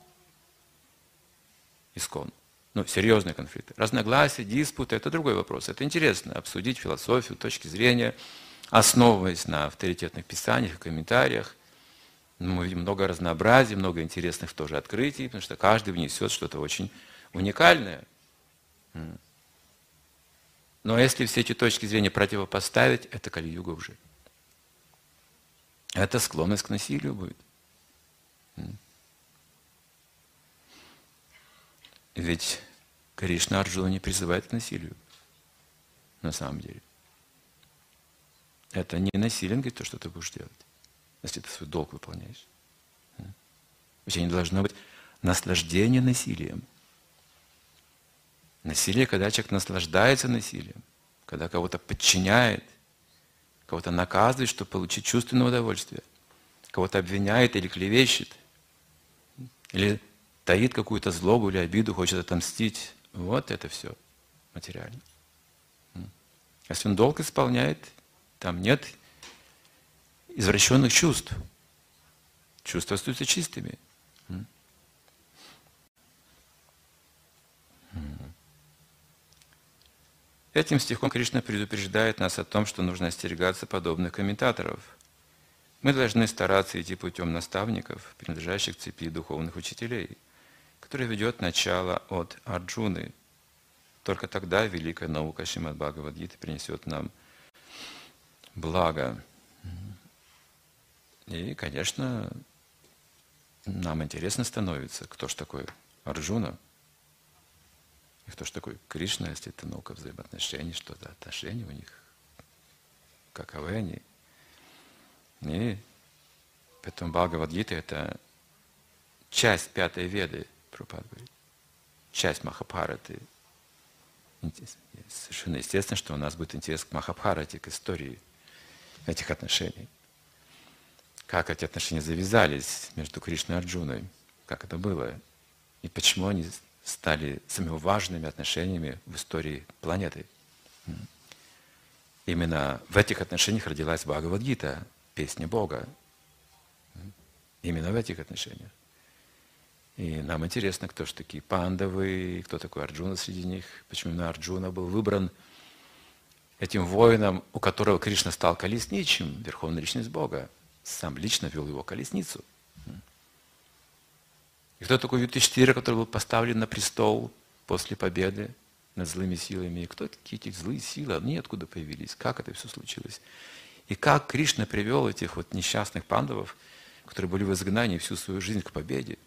Искон. Ну, серьезные конфликты. Разногласия, диспуты – это другой вопрос. Это интересно, обсудить философию, точки зрения, основываясь на авторитетных писаниях и комментариях. Мы видим много разнообразия, много интересных тоже открытий, потому что каждый внесет что-то очень уникальное. Но если все эти точки зрения противопоставить, это Кали-юга уже. Это склонность к насилию будет. Ведь Кришна Арджуна не призывает к насилию, на самом деле. Это не насилие, говорит, то, что ты будешь делать, если ты свой долг выполняешь. Ведь не должно быть наслаждение насилием. Насилие, когда человек наслаждается насилием, когда кого-то подчиняет, кого-то наказывает, чтобы получить чувственное удовольствие, кого-то обвиняет или клевещет, или таит какую-то злобу или обиду, хочет отомстить. Вот это все материально. Если он долг исполняет, там нет извращенных чувств. Чувства остаются чистыми. Этим стихом Кришна предупреждает нас о том, что нужно остерегаться подобных комментаторов. Мы должны стараться идти путем наставников, принадлежащих к цепи духовных учителей, который ведет начало от Арджуны. Только тогда великая наука Шримад Бхагавад-гиты принесет нам благо. И, конечно, нам интересно становится, кто же такой Арджуна, и кто же такой Кришна, если это наука взаимоотношений, что-то отношения у них, каковы они. И поэтому Бхагавад-гита – это часть пятой Веды, Прабхупада говорит, часть Махабхараты. Совершенно естественно, что у нас будет интерес к Махабхарате, к истории этих отношений. Как эти отношения завязались между Кришной и Арджуной, как это было, и почему они стали самыми важными отношениями в истории планеты. Именно в этих отношениях родилась Бхагавад-гита, песня Бога. Именно в этих отношениях. И нам интересно, кто же такие пандавы, кто такой Арджуна среди них, почему именно Арджуна был выбран этим воином, у которого Кришна стал колесничим, верховная личность Бога, сам лично вел его колесницу. И кто такой Юдхиштхира, который был поставлен на престол после победы над злыми силами, и кто такие эти злые силы, они откуда появились, как это все случилось. И как Кришна привел этих вот несчастных пандавов, которые были в изгнании всю свою жизнь, к победе.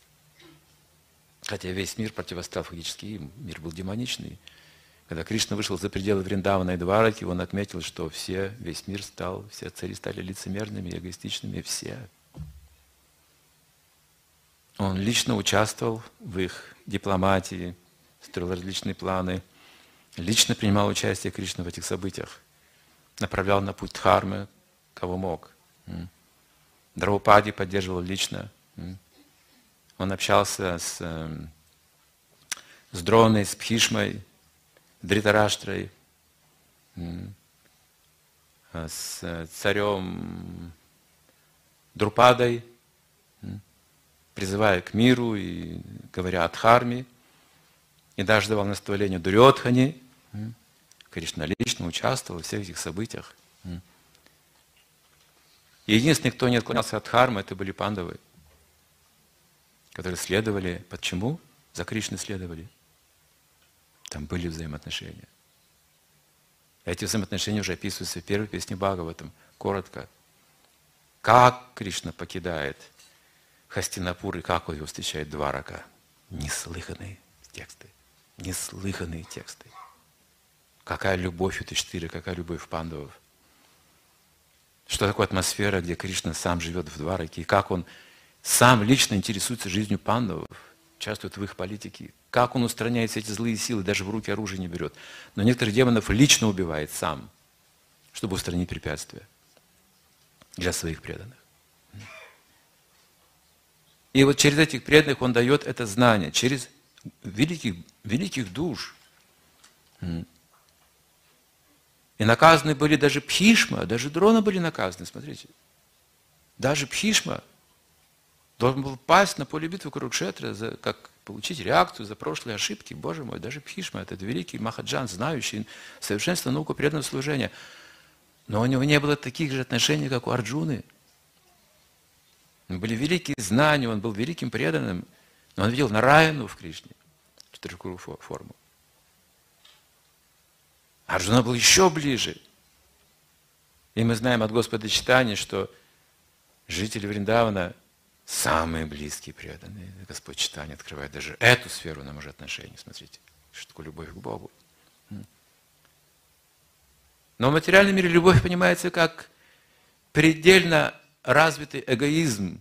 Хотя весь мир противостоял фактически им, мир был демоничный. Когда Кришна вышел за пределы Вриндавана и Двараки, он отметил, что все, весь мир стал, все цари стали лицемерными, эгоистичными, все. Он лично участвовал в их дипломатии, строил различные планы, лично принимал участие Кришна в этих событиях, направлял на путь дхармы, кого мог. Драупади поддерживал лично. Он общался с, с Дроной, с Бхишмой, Дритараштрой. с царем Друпадой, призывая к миру и говоря о Дхарме, и даже давал наставление Дурьодхане. Кришна лично участвовал во всех этих событиях. И единственный, кто не отклонялся от Дхармы, это были пандавы, которые следовали. Почему? За Кришной следовали. Там были взаимоотношения. Эти взаимоотношения уже описываются в первой песне Бхагаватам, коротко. Как Кришна покидает Хастинапур и как он его встречает Дварака. Неслыханные тексты. Неслыханные тексты. Какая любовь у Юдхиштхиры, какая любовь пандавов. Что такое атмосфера, где Кришна сам живет в Двараке, и как он сам лично интересуется жизнью пандавов, участвует в их политике, как он устраняет все эти злые силы, даже в руки оружие не берет. Но некоторых демонов лично убивает сам, чтобы устранить препятствия для своих преданных. И вот через этих преданных он дает это знание, через великих, великих душ. И наказаны были даже Бхишма, даже Дрона были наказаны, смотрите. Даже Бхишма должен был пасть на поле битвы Курукшетра, за, как получить реакцию за прошлые ошибки. Боже мой, даже Бхишма, этот великий Махаджан, знающий совершенство науку преданного служения. Но у него не было таких же отношений, как у Арджуны. Были великие знания, он был великим преданным, но он видел Нараяну в Кришне, четырехкрылую форму. Арджуна был еще ближе. И мы знаем от Господа Чайтаньи, что жители Вриндавана самые близкие преданные. Господь Чайтанья открывает даже эту сферу нам уже отношений. Смотрите, что такое любовь к Богу. Но в материальном мире любовь понимается как предельно развитый эгоизм.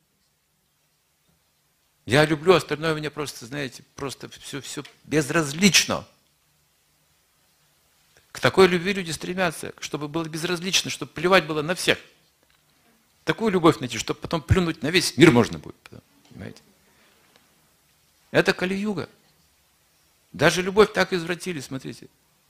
Я люблю, остальное мне просто, знаете, просто все, все безразлично. К такой любви люди стремятся, чтобы было безразлично, чтобы плевать было на всех. Такую любовь найти, чтобы потом плюнуть на весь мир можно будет. Понимаете? Это Кали-юга. Даже любовь так извратили, смотрите.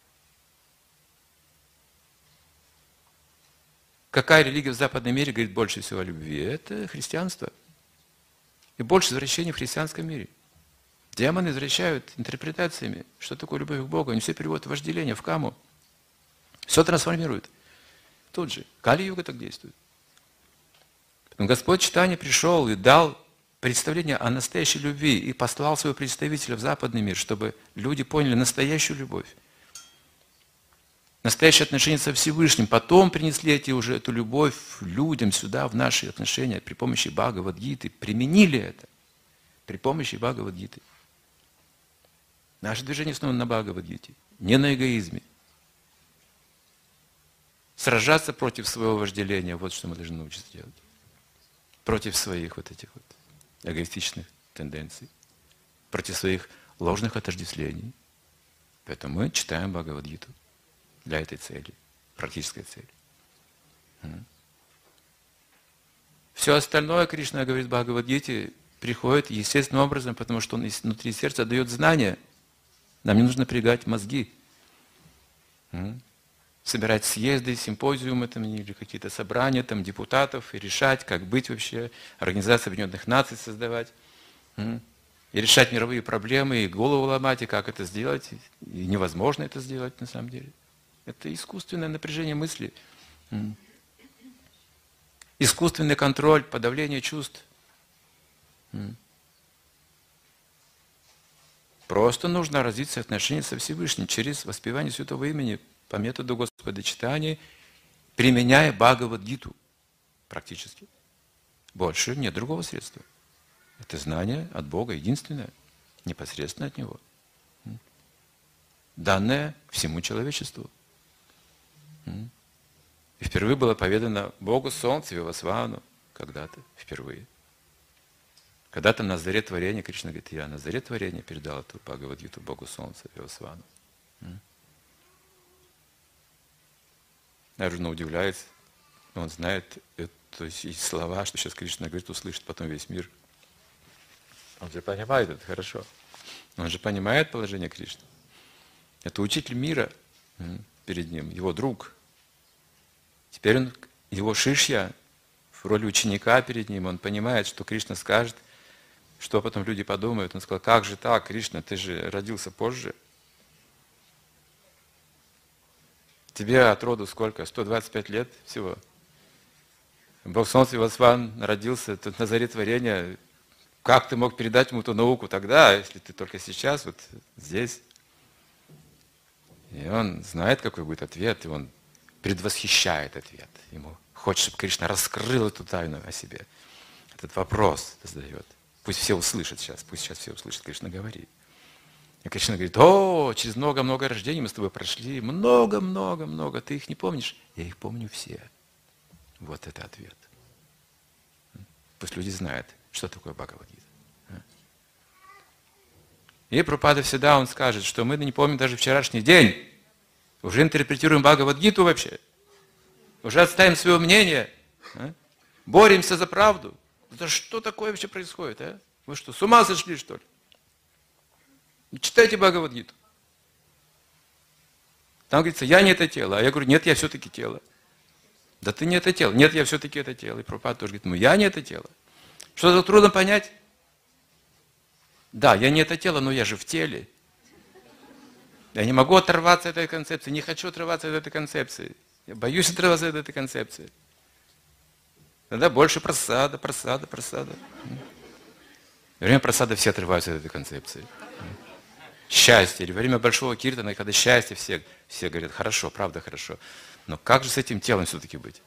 Какая религия в западном мире говорит больше всего о любви? Это христианство. И больше извращений в христианском мире. Демоны извращают интерпретациями, что такое любовь к Богу. Они все переводят в вожделение, в каму. Все трансформирует. Тут же. Кали-юга так действует. Поэтому Господь Чайтанья пришел и дал представление о настоящей любви и послал своего представителя в западный мир, чтобы люди поняли настоящую любовь. Настоящие отношения со Всевышним. Потом принесли эти уже эту любовь людям сюда, в наши отношения, при помощи Бхагавад-гиты. Применили это при помощи Бхагавад-гиты. Наше движение основано на Бхагавад-гите, не на эгоизме. Сражаться против своего вожделения, вот что мы должны научиться делать. Против своих вот этих вот эгоистичных тенденций. Против своих ложных отождествлений. Поэтому мы читаем Бхагавад-гиту для этой цели, практической цели. Все остальное, Кришна говорит в Бхагавад-гите, приходит естественным образом, потому что он внутри сердца дает знания. Нам не нужно напрягать мозги. Собирать съезды, симпозиумы там, или какие-то собрания там, депутатов и решать, как быть вообще, Организацию Объединенных Наций создавать, и решать мировые проблемы, и голову ломать, и как это сделать. И невозможно это сделать на самом деле. Это искусственное напряжение мысли, искусственный контроль, подавление чувств. Просто нужно развиться отношения со Всевышним через воспевание Святого Имени по методу Господа Чайтаньи, применяя Бхагавад-гиту практически. Больше нет другого средства. Это знание от Бога единственное, непосредственно от Него, данное всему человечеству. И впервые было поведано Богу Солнцу Вивасвану когда-то, впервые. Когда-то на заре творения, Кришна говорит, я на заре творения передал эту Бхагавад-гиту Богу Солнца Вивасвану. Арджуна удивляется, он знает это, слова, что сейчас Кришна говорит, услышит потом весь мир. Он же понимает это хорошо. Он же понимает положение Кришны. Это учитель мира перед ним, его друг. Теперь он, его шишья, в роли ученика перед ним, он понимает, что Кришна скажет, что потом люди подумают. Он сказал, как же так, Кришна, ты же родился позже. Тебе от роду сколько? сто двадцать пять лет всего. Бог Солнца Вивасван родился, тут на заре творения. Как ты мог передать ему ту науку тогда, если ты только сейчас, вот здесь? И он знает, какой будет ответ, и он предвосхищает ответ. Ему хочет, чтобы Кришна раскрыл эту тайну о себе. Этот вопрос задает. Пусть все услышат сейчас, пусть сейчас все услышат, Кришна говорит. И Кришна говорит, о, через много-много рождений мы с тобой прошли, много-много-много, ты их не помнишь? Я их помню все. Вот это ответ. Пусть люди знают, что такое Бхагавад-гита. И Прабхупада всегда он скажет, что мы не помним даже вчерашний день. Уже интерпретируем Бхагавад-гиту вообще. Уже отставим свое мнение. А? Боремся за правду. Это что такое вообще происходит? А? Вы что, с ума сошли, что ли? Читайте Бхагавад-гиту. Там говорится, я не это тело. А я говорю, нет, я все-таки тело. Да ты не это тело. Нет, я все-таки это тело. И Прабхупада тоже говорит, ну я не это тело. Что-то трудно понять? Да, я не это тело, но я же в теле. Я не могу оторваться от этой концепции, не хочу отрываться от этой концепции. Я боюсь отрываться от этой концепции. Тогда больше просада, просада, просада. Во время просада все отрываются от этой концепции. Счастье. Или во время большого киртана, когда счастье, все, все говорят, хорошо, правда хорошо. Но как же с этим телом все-таки быть?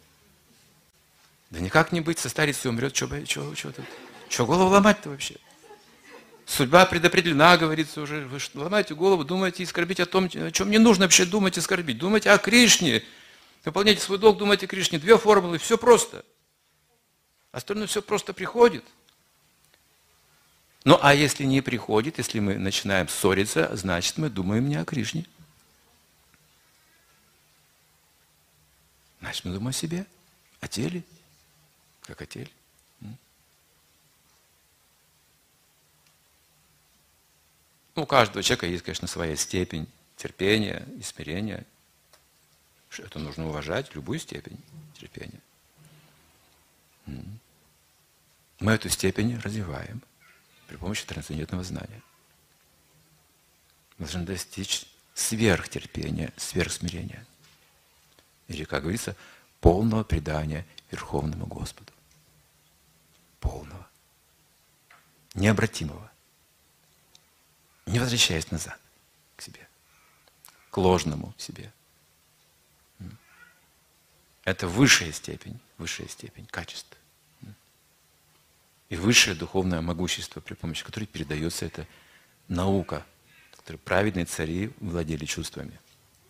Да никак не быть, состарится и умрет, что тут? Что голову ломать-то вообще? Судьба предопределена, говорится уже. Вы что, ломаете голову, думаете и скорбите о том, о чем не нужно вообще думать и скорбить. Думайте о Кришне. Выполняйте свой долг, думайте о Кришне. Две формулы, все просто. Остальное все просто приходит. Ну, а если не приходит, если мы начинаем ссориться, значит, мы думаем не о Кришне. Значит, мы думаем о себе, о теле, как о теле. Ну, у каждого человека есть, конечно, своя степень терпения и смирения. Это нужно уважать, любую степень терпения. Мы эту степень развиваем при помощи трансцендентного знания. Мы должны достичь сверхтерпения, сверхсмирения. Или, как говорится, полного предания Верховному Господу. Полного. Необратимого. Не возвращаясь назад к себе. К ложному себе. Это высшая степень, высшая степень качества. И высшее духовное могущество, при помощи которой передается эта наука, которой праведные цари владели чувствами.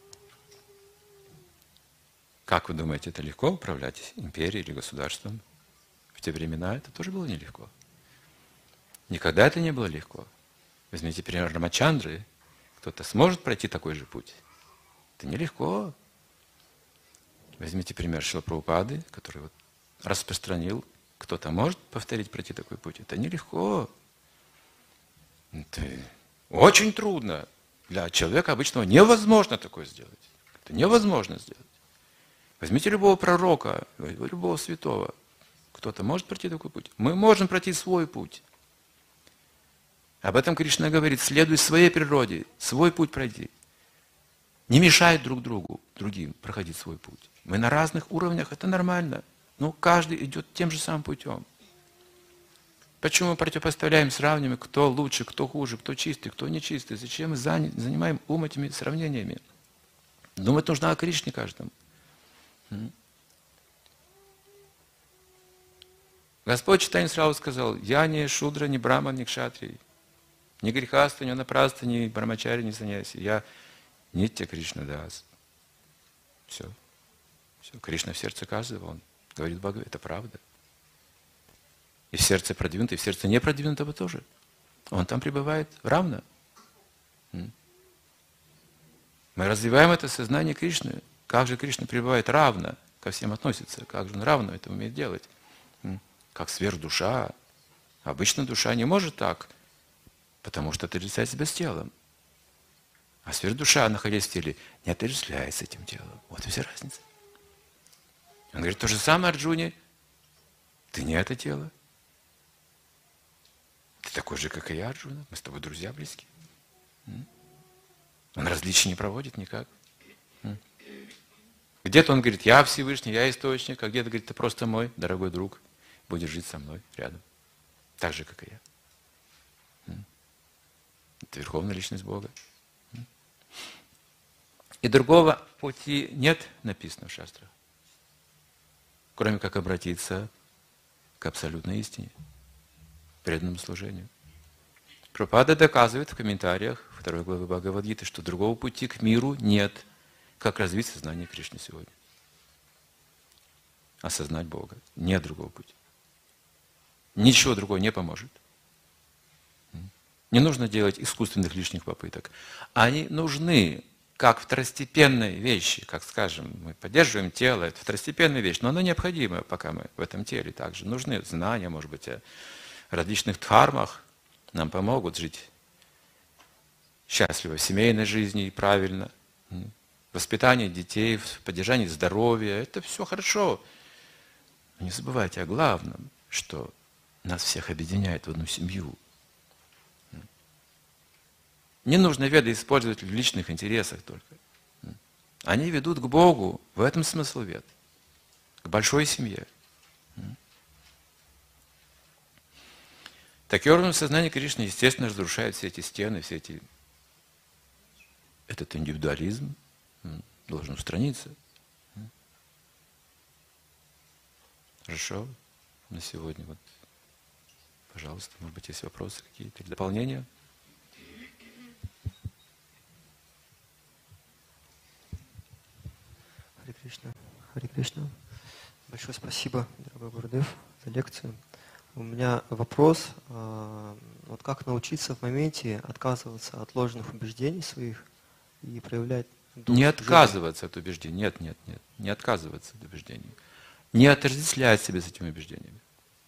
Как вы думаете, это легко управлять империей или государством? В те времена это тоже было нелегко. Никогда это не было легко. Возьмите пример Рамачандры. Кто-то сможет пройти такой же путь? Это нелегко. Возьмите пример Шрила Прабхупады, который вот распространил. Кто-то может повторить, пройти такой путь? Это нелегко. Это очень трудно. Для человека обычного невозможно такое сделать. Это невозможно сделать. Возьмите любого пророка, любого святого. Кто-то может пройти такой путь? Мы можем пройти свой путь. Об этом Кришна говорит, следуй своей природе, свой путь пройди. Не мешай друг другу, другим проходить свой путь. Мы на разных уровнях, это нормально. Но каждый идет тем же самым путем. Почему мы противопоставляем, сравниваем, кто лучше, кто хуже, кто чистый, кто нечистый? Зачем мы занимаем ум этими сравнениями? Думать нужно о Кришне каждому. Господь Чайтанья сразу сказал, я не шудра, не браман, не кшатрий. Ни грехаства, ни напраста, ни брамачари, ни саньяси. Я нитья Кришна дас. Все. Все. Кришна в сердце каждого, он говорит Богу, это правда. И в сердце продвинутого, и в сердце непродвинутого тоже. Он там пребывает равно. Мы развиваем это сознание Кришны. Как же Кришна пребывает равно, ко всем относится, как же он равно это умеет делать. Как сверхдуша. Обычно душа не может так, потому что отождествляет себя с телом. А сверхдуша, находясь в теле, не отождествляется этим телом. Вот и вся разница. Он говорит, то же самое, Арджуне, ты не это тело. Ты такой же, как и я, Арджуна. Мы с тобой друзья близкие. Он различий не проводит никак. Где-то он говорит, я Всевышний, я источник, а где-то говорит, ты просто мой дорогой друг, будешь жить со мной рядом. Так же, как и я. Это верховная личность Бога. И другого пути нет, написано в шастрах, кроме как обратиться к абсолютной истине, преданному служению. Прабхупада доказывает в комментариях второй главы Бхагавад-гиты, что другого пути к миру нет, как развить сознание Кришны сегодня. Осознать Бога. Нет другого пути. Ничего другого не поможет. Не нужно делать искусственных лишних попыток. Они нужны как второстепенные вещи, как, скажем, мы поддерживаем тело, это второстепенная вещь, но она необходима, пока мы в этом теле также. Нужны знания, может быть, о различных дхармах, нам помогут жить счастливо в семейной жизни и правильно. Воспитание детей, поддержание здоровья, это все хорошо. Но не забывайте о главном, что нас всех объединяет в одну семью. Не нужно веды использовать в личных интересах только. Они ведут к Богу, в этом смысл вед, к большой семье. Таким образом, сознание Кришны, естественно, разрушает все эти стены, все эти... Этот индивидуализм должен устраниться. Хорошо. На сегодня вот, пожалуйста, может быть, есть вопросы какие-то или дополнения? Харе Кришна. Харе Кришна. Большое спасибо, дорогой Гурудев, за лекцию. У меня вопрос, вот как научиться в моменте отказываться от ложных убеждений своих и проявлять... Не отказываться от убеждений, нет, нет, нет, не отказываться от убеждений. Не отождествлять себя с этими убеждениями.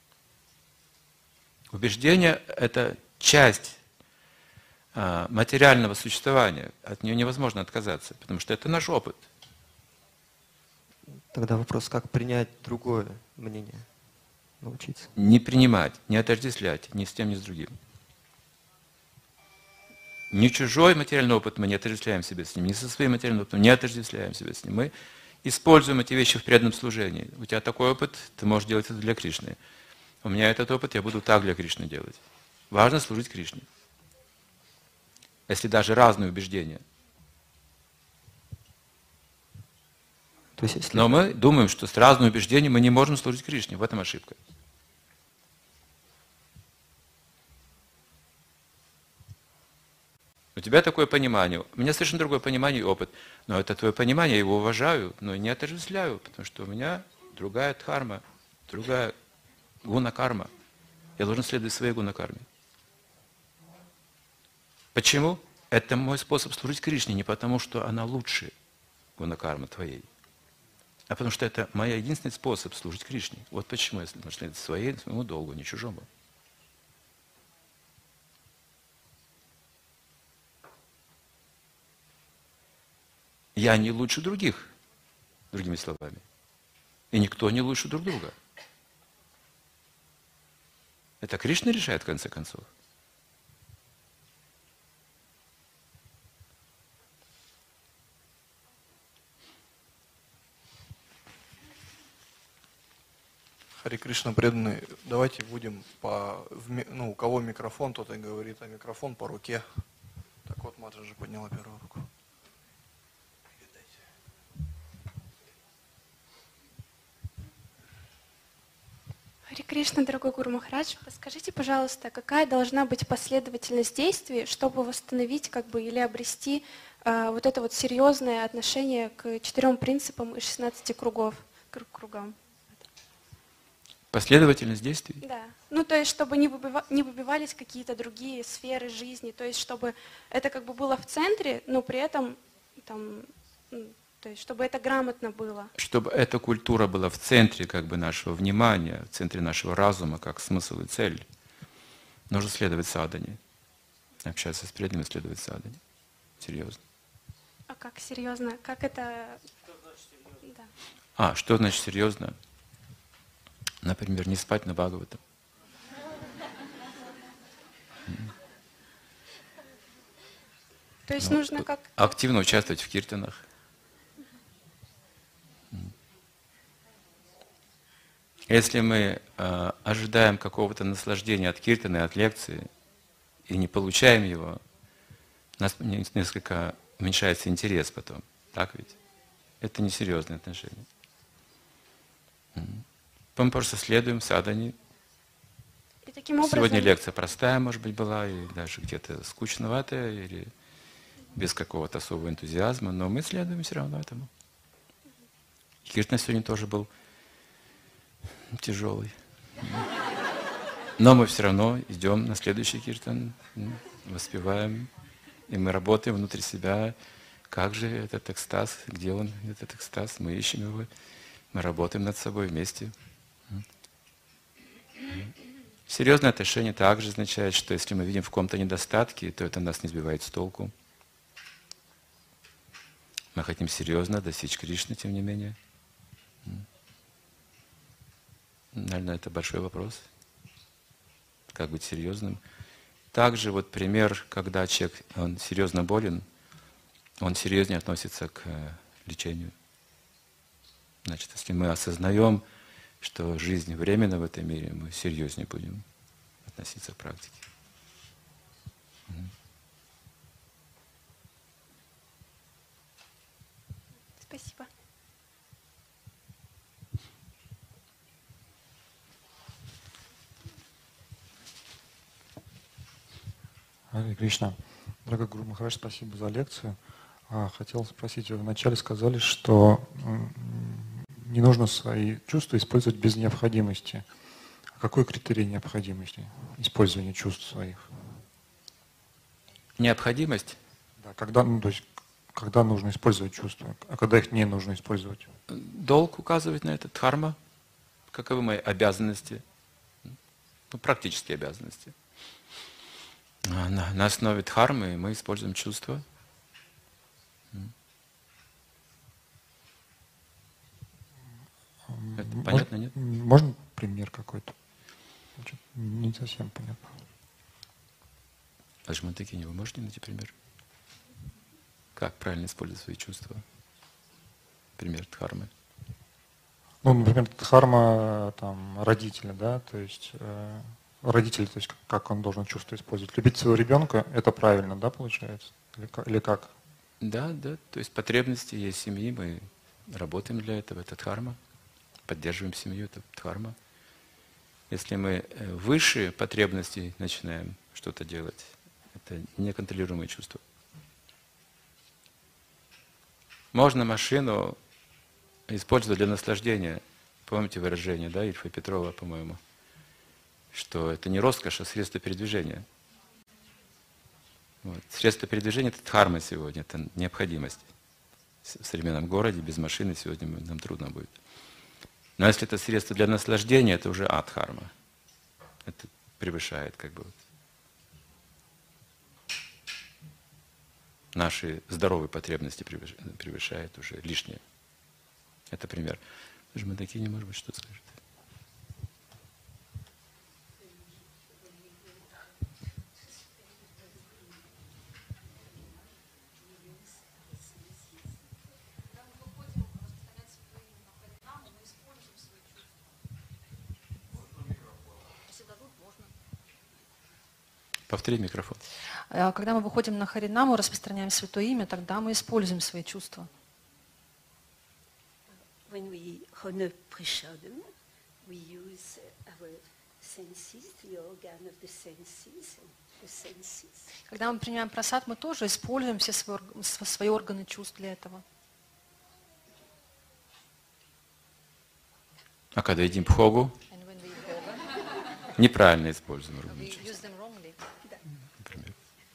Убеждение – это часть а, материального существования, от нее невозможно отказаться, потому что это наш опыт. Тогда вопрос, как принять другое мнение? Научиться. Не принимать, не отождествлять ни с тем, ни с другим. Ни чужой материальный опыт мы не отождествляем себя с ним, ни со своим материальным опытом не отождествляем себя с ним. Мы используем эти вещи в преданном служении. У тебя такой опыт, ты можешь делать это для Кришны. У меня этот опыт, я буду так для Кришны делать. Важно служить Кришне. Если даже разные убеждения. То есть, если... Но мы думаем, что с разными убеждениями мы не можем служить Кришне. В этом ошибка. У тебя такое понимание. У меня совершенно другое понимание и опыт. Но это твое понимание, я его уважаю, но не отождествляю, потому что у меня другая дхарма, другая гуна-карма. Я должен следовать своей гуна-карме. Почему? Это мой способ служить Кришне, не потому, что она лучше гуна-карма твоей, а потому что это мой единственный способ служить Кришне. Вот почему я должен следовать своей, своему долгу, не чужому. Я не лучше других, другими словами. И никто не лучше друг друга. Это Кришна решает в конце концов. Харе Кришна, преданные, давайте будем по... Ну, у кого микрофон, тот и говорит, а микрофон по руке. Так вот, Матаджи подняла первую руку. Харе Кришна, дорогой Гуру Махарадж, подскажите, пожалуйста, какая должна быть последовательность действий, чтобы восстановить как бы, или обрести э, вот это вот серьезное отношение к четырем принципам и шестнадцати кругов, кругам? Последовательность действий? Да. Ну, то есть, чтобы не, выбива, не выбивались какие-то другие сферы жизни, то есть, чтобы это как бы было в центре, но при этом там... То есть, чтобы это грамотно было. Чтобы эта культура была в центре как бы, нашего внимания, в центре нашего разума, как смысл и цель, нужно следовать садхане. Общаться с преданными, следовать садхане. Серьезно. А как серьезно? Как это... Да. А, что значит серьезно? Например, не спать на Бхагаватам. То есть Ну, нужно как... активно участвовать в киртанах. Если мы э, ожидаем какого-то наслаждения от киртаны, от лекции, и не получаем его, у нас несколько уменьшается интерес потом. Так ведь? Это несерьезные отношения. Мы просто следуем садхане. И таким образом... Сегодня лекция простая, может быть, была, и даже где-то скучноватая, или без какого-то особого энтузиазма, но мы следуем все равно этому. Киртан сегодня тоже был тяжелый. Но мы все равно идем на следующий киртан, воспеваем, и мы работаем внутри себя. Как же этот экстаз, где он, этот экстаз, мы ищем его, мы работаем над собой вместе. Серьезное отношение также означает, что если мы видим в ком-то недостатки, то это нас не сбивает с толку. Мы хотим серьезно достичь Кришны, тем не менее. Наверное, это большой вопрос. Как быть серьезным? Также вот пример, когда человек он серьезно болен, он серьезнее относится к лечению. Значит, если мы осознаем, что жизнь временна в этом мире, мы серьезнее будем относиться к практике. Спасибо. Харе Кришна. Дорогой Гуру Махарадж, спасибо за лекцию. Хотел спросить, вы вначале сказали, что не нужно свои чувства использовать без необходимости. А какой критерий необходимости использования чувств своих? Необходимость? Да, когда, ну, то есть, когда нужно использовать чувства, а когда их не нужно использовать? Долг указывает на это, дхарма. Каковы мои обязанности? Ну, практические обязанности. На, на основе дхармы мы используем чувства. Это понятно, нет? Можно пример какой-то? Не совсем понятно. Аджмантакини, вы можете найти пример? Как правильно использовать свои чувства? Пример дхармы. Ну, например, дхарма там, родителя, да, то есть э, родитель, то есть как он должен чувства использовать. Любить своего ребенка, это правильно, да, получается? Или, или как? Да, да, то есть потребности есть семьи, мы работаем для этого, это дхарма. Поддерживаем семью, это дхарма. Если мы выше потребностей начинаем что-то делать, это неконтролируемые чувства. Можно машину использовать для наслаждения. Помните выражение, да, Ильфа Петрова, по-моему, что это не роскошь, а средство передвижения. Вот. Средство передвижения – это дхарма сегодня, это необходимость. В современном городе без машины сегодня нам трудно будет. Но если это средство для наслаждения, это уже адхарма. Это превышает как бы вот наши здоровые потребности, превышает уже лишнее. Это пример. Аджмантакини, может быть, что скажет? Повтори микрофон. Когда мы выходим на Харинаму, распространяем Святое Имя, тогда мы используем свои чувства. When we honor Prashadam, we use our senses, the organ of the senses, the senses. Когда мы принимаем прасад, мы тоже используем все свои, свои органы чувств для этого. А когда едим пхогу, неправильно используем органы чувств. Например.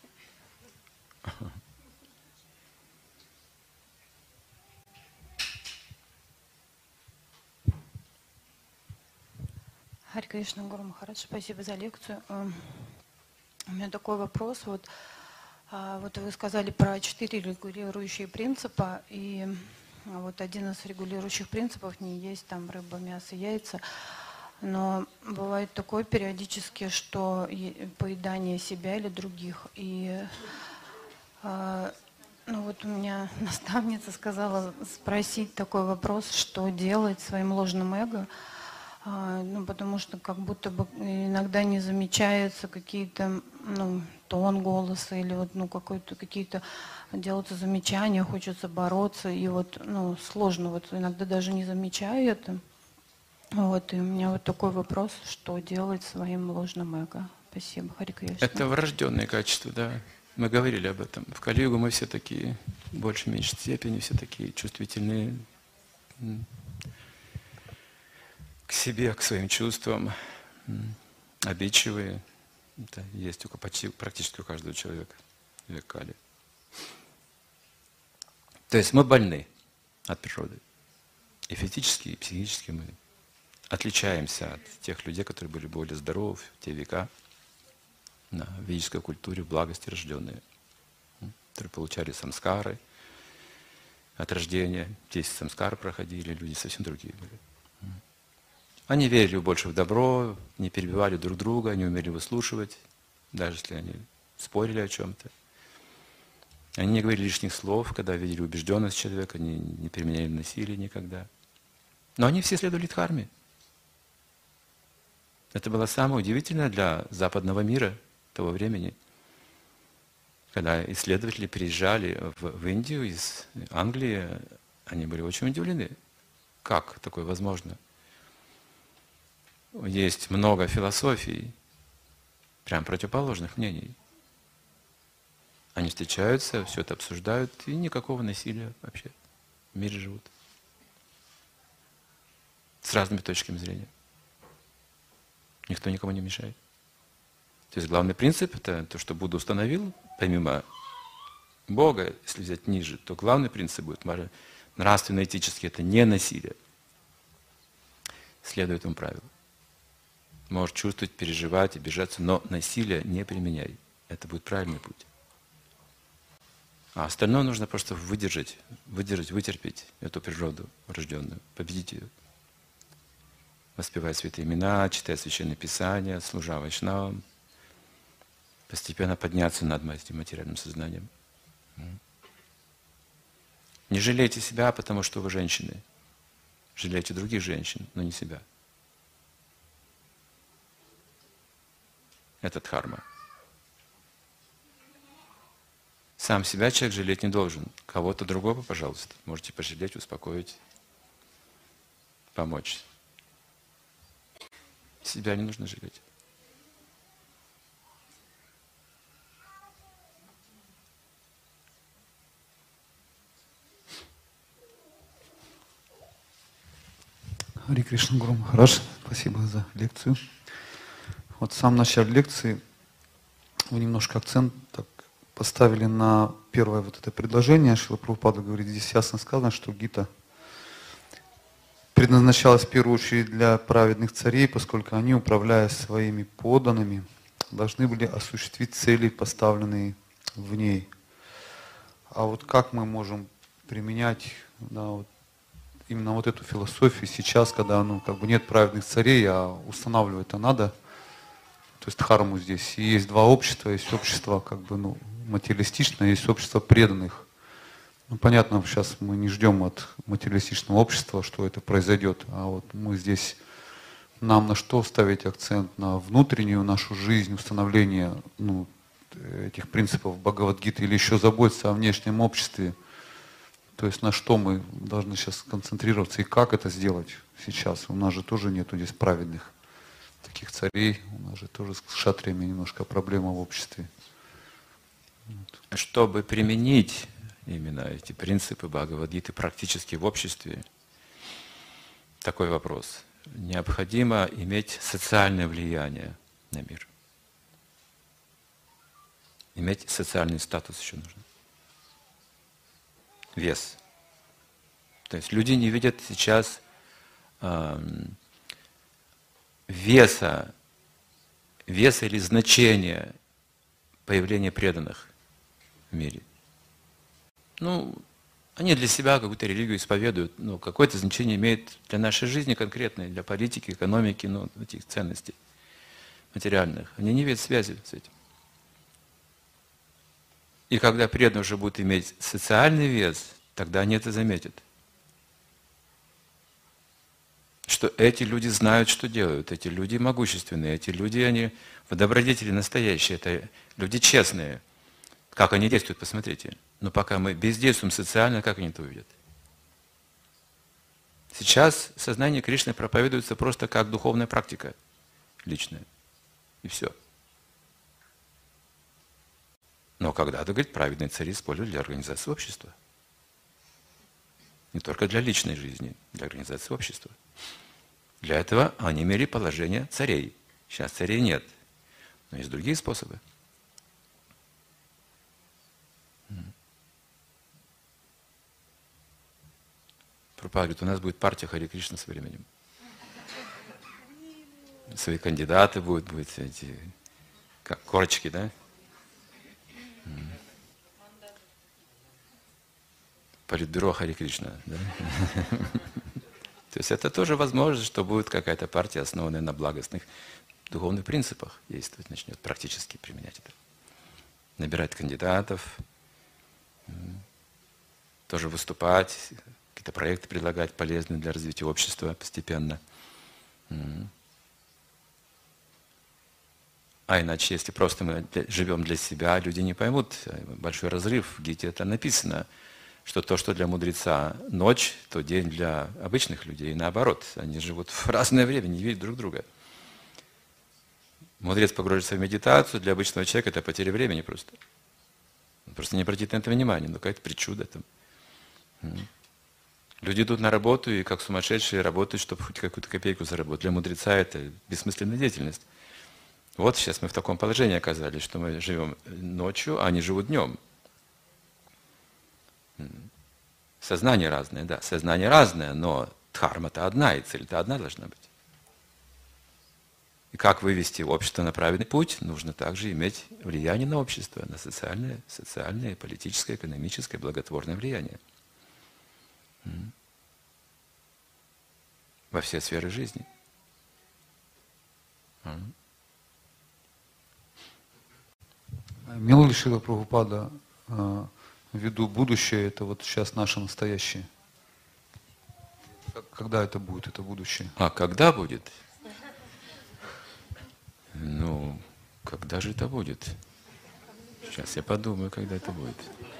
Харе Кришна, Гуру Махарадж, спасибо за лекцию. У меня такой вопрос. Вот, вот вы сказали про четыре регулирующие принципа, и вот один из регулирующих принципов — не есть там рыба, мясо, яйца. Но бывает такое периодически, что поедание себя или других. И э, ну вот у меня наставница сказала спросить такой вопрос, что делать своим ложным эго. Э, ну, потому что как будто бы иногда не замечаются какие-то, ну, тон голоса или вот, ну, какой-то, какие-то делаются замечания, хочется бороться. И вот, ну, сложно, вот иногда даже не замечаю это. Вот, и у меня вот такой вопрос, что делать своим ложным эго. Спасибо, Харе Кришна. Это врожденные качества, да. Мы говорили об этом. В Кали-югу мы все такие, в большей-меньшей степени, все такие чувствительные к себе, к своим чувствам, обидчивые. Это есть у, почти, практически у каждого человека в век Кали. То есть мы больны от природы. И физически, и психически мы отличаемся от тех людей, которые были более здоровы в те века, на ведической культуре, в благости рожденные, которые получали самскары от рождения. десять самскар проходили, люди совсем другие были. Они верили больше в добро, не перебивали друг друга, они умели выслушивать, даже если они спорили о чем-то. Они не говорили лишних слов, когда видели убежденность человека, они не применяли насилие никогда. Но они все следовали дхарме. Это было самое удивительное для западного мира того времени, когда исследователи приезжали в, в Индию из Англии, они были очень удивлены, как такое возможно. Есть много философий, прям противоположных мнений. Они встречаются, все это обсуждают, и никакого насилия вообще в мире живут. С разными точками зрения. Никто никому не мешает. То есть главный принцип — это то, что Будда установил, помимо Бога, если взять ниже, то главный принцип будет нравственно-этический — это не насилие. Следуй этому правилу. Можешь чувствовать, переживать, обижаться, но насилие не применяй. Это будет правильный путь. А остальное нужно просто выдержать, выдержать, вытерпеть эту природу врожденную, победить ее. Воспевать святые имена, читать священное писание, служа вайшнавам, постепенно подняться над этим материальным сознанием. Не жалейте себя, потому что вы женщины. Жалейте других женщин, но не себя. Это дхарма. Сам себя человек жалеть не должен. Кого-то другого, пожалуйста, можете пожалеть, успокоить, помочь. Себя не нужно жалеть. Харе Кришна, Гуру Махарадж, спасибо за лекцию. Вот в самом начале лекции вы немножко акцент так поставили на первое вот это предложение. Шрила Прабхупада говорит, здесь ясно сказано, что Гита предназначалась в первую очередь для праведных царей, поскольку они, управляя своими подданными, должны были осуществить цели, поставленные в ней. А вот как мы можем применять, да, вот, именно вот эту философию сейчас, когда, ну, как бы нет праведных царей, а устанавливать-то надо, то есть дхарму здесь. И есть два общества, есть общество как бы, ну, материалистичное, есть общество преданных. Ну, понятно, сейчас мы не ждем от материалистичного общества, что это произойдет, а вот мы здесь, нам на что ставить акцент? На внутреннюю нашу жизнь, установление, ну, этих принципов Бхагавад-гиты, или еще заботиться о внешнем обществе. То есть на что мы должны сейчас концентрироваться и как это сделать сейчас? У нас же тоже нету здесь праведных таких царей, у нас же тоже с кшатриями немножко проблема в обществе. Вот. Чтобы применить именно эти принципы Бхагавад-гиты практически в обществе, такой вопрос. Необходимо иметь социальное влияние на мир. Иметь социальный статус еще нужно. Вес. То есть люди не видят сейчас э, веса, веса или значения появления преданных в мире. Ну, Они для себя какую-то религию исповедуют, но какое-то значение имеет для нашей жизни конкретной, для политики, экономики, ну, этих ценностей материальных. Они не видят связи с этим. И когда преданный уже будет иметь социальный вес, тогда они это заметят. Что эти люди знают, что делают, эти люди могущественные, эти люди, они в добродетели настоящие, это люди честные. Как они действуют, посмотрите. Но пока мы бездействуем социально, как они это увидят? Сейчас сознание Кришны проповедуется просто как духовная практика личная. И все. Но когда-то, говорит, праведные цари использовали для организации общества. Не только для личной жизни, для организации общества. Для этого они имели положение царей. Сейчас царей нет. Но есть другие способы. Прабхупада говорит, у нас будет партия Харе Кришна со временем. Свои кандидаты будут, будут эти, как корочки, да? Политбюро Харе Кришна, да? То есть это тоже возможно, что будет какая-то партия, основанная на благостных духовных принципах, действовать начнет, практически применять это. Набирать кандидатов, тоже выступать, какие-то проекты предлагать полезные для развития общества постепенно. А иначе, если просто мы живем для себя, люди не поймут. Большой разрыв. В Гите это написано, что то, что для мудреца ночь, то день для обычных людей. Наоборот, они живут в разное время, не видят друг друга. Мудрец погружается в медитацию, для обычного человека это потеря времени просто. Он просто не обратит на это внимания, но какая-то причуда там. Люди идут на работу и как сумасшедшие работают, чтобы хоть какую-то копейку заработать. Для мудреца это бессмысленная деятельность. Вот сейчас мы в таком положении оказались, что мы живем ночью, а они живут днем. Сознание разное, да, сознание разное, но дхарма-то одна, и цель-то одна должна быть. И как вывести общество на правильный путь, нужно также иметь влияние на общество, на социальное, социальное, политическое, экономическое, благотворное влияние. Во все сферы жизни. Имел ли Шрила Прабхупада в виду будущее, это вот сейчас наше настоящее? Когда это будет, это будущее? А когда будет? Ну, когда же это будет? Сейчас я подумаю, когда это будет.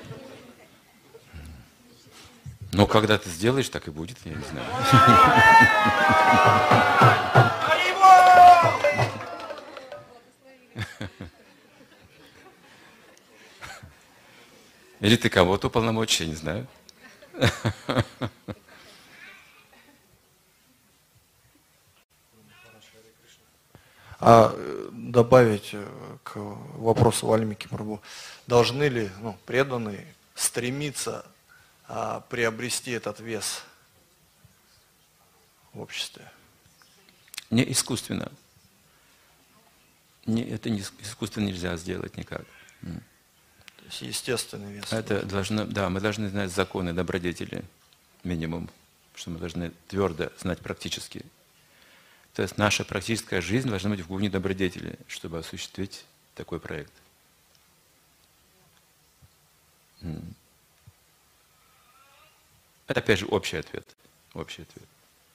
Но когда ты сделаешь, так и будет, я не знаю. Или ты кого-то уполномочишь, я не знаю. А добавить к вопросу Вальмики Прабху, должны ли ну, преданные стремиться а, приобрести этот вес в обществе? Не искусственно. Не, это не, искусственно нельзя сделать никак. То есть естественный вес. Это должно, да, мы должны знать законы добродетели, минимум, что мы должны твердо знать практически. То есть наша практическая жизнь должна быть в гуне добродетели, чтобы осуществить такой проект. Это опять же общий ответ. Общий ответ.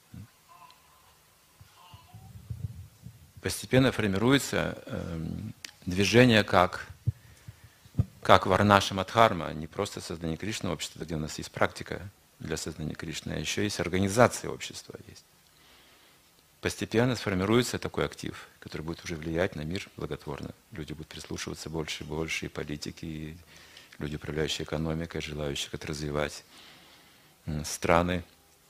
Постепенно формируется э, движение как, как варнаша мадхарма, не просто создание Кришны общества, где у нас есть практика для создания Кришны, а еще есть организация общества. Есть. Постепенно сформируется такой актив, который будет уже влиять на мир благотворно. Люди будут прислушиваться больше и больше, и политики, и люди, управляющие экономикой, желающие это развивать. Страны,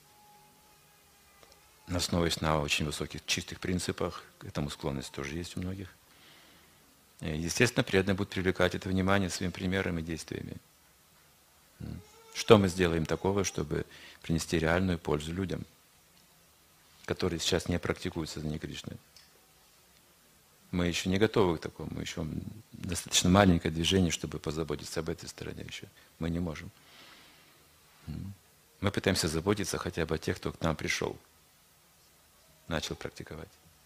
основываясь на очень высоких чистых принципах, к этому склонность тоже есть у многих. И, естественно, преданные будут привлекать это внимание своим примером и действиями. Что мы сделаем такого, чтобы принести реальную пользу людям, которые сейчас не практикуют сознание Кришны? Мы еще не готовы к такому, мы еще достаточно маленькое движение, чтобы позаботиться об этой стороне еще. Мы не можем. Мы пытаемся заботиться хотя бы о тех, кто к нам пришел, начал практиковать.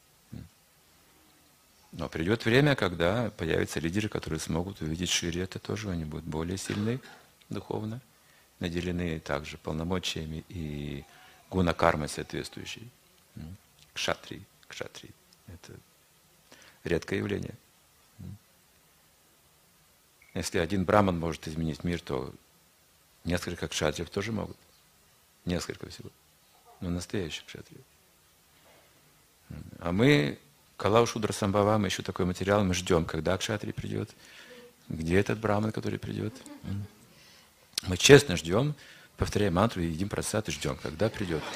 Но придет время, когда появятся лидеры, которые смогут увидеть шире это тоже, они будут более сильны духовно, наделены также полномочиями и гуна-кармой соответствующей. Кшатри, кшатри. Это редкое явление. Если один браман может изменить мир, то несколько кшатриев тоже могут. Несколько всего. Но настоящих кшатриев. А мы, Калау Шудра Самбхава, мы еще такой материал, мы ждем, когда кшатри придет, где этот браман, который придет. Мы честно ждем, повторяем мантру, едим прасад и ждем, когда придет.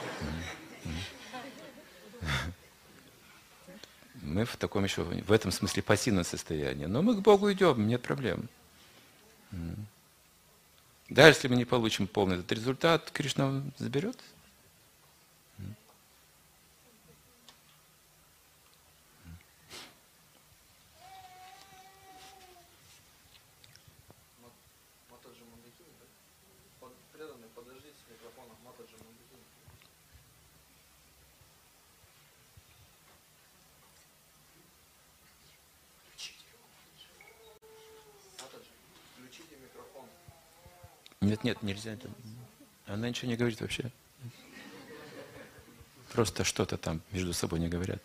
Мы в таком еще, в этом смысле пассивном состоянии. Но мы к Богу идем, нет проблем. Да, если мы не получим полный этот результат, Кришна заберет. Нет, нет, нельзя. Она ничего не говорит вообще. Просто что-то там между собой не говорят.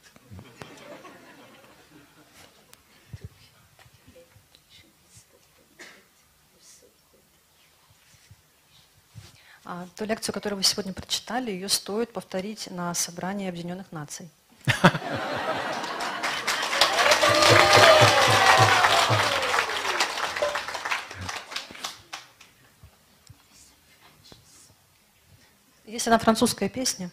А, ту лекцию, которую вы сегодня прочитали, ее стоит повторить на собрании Объединенных Наций. Есть одна французская песня,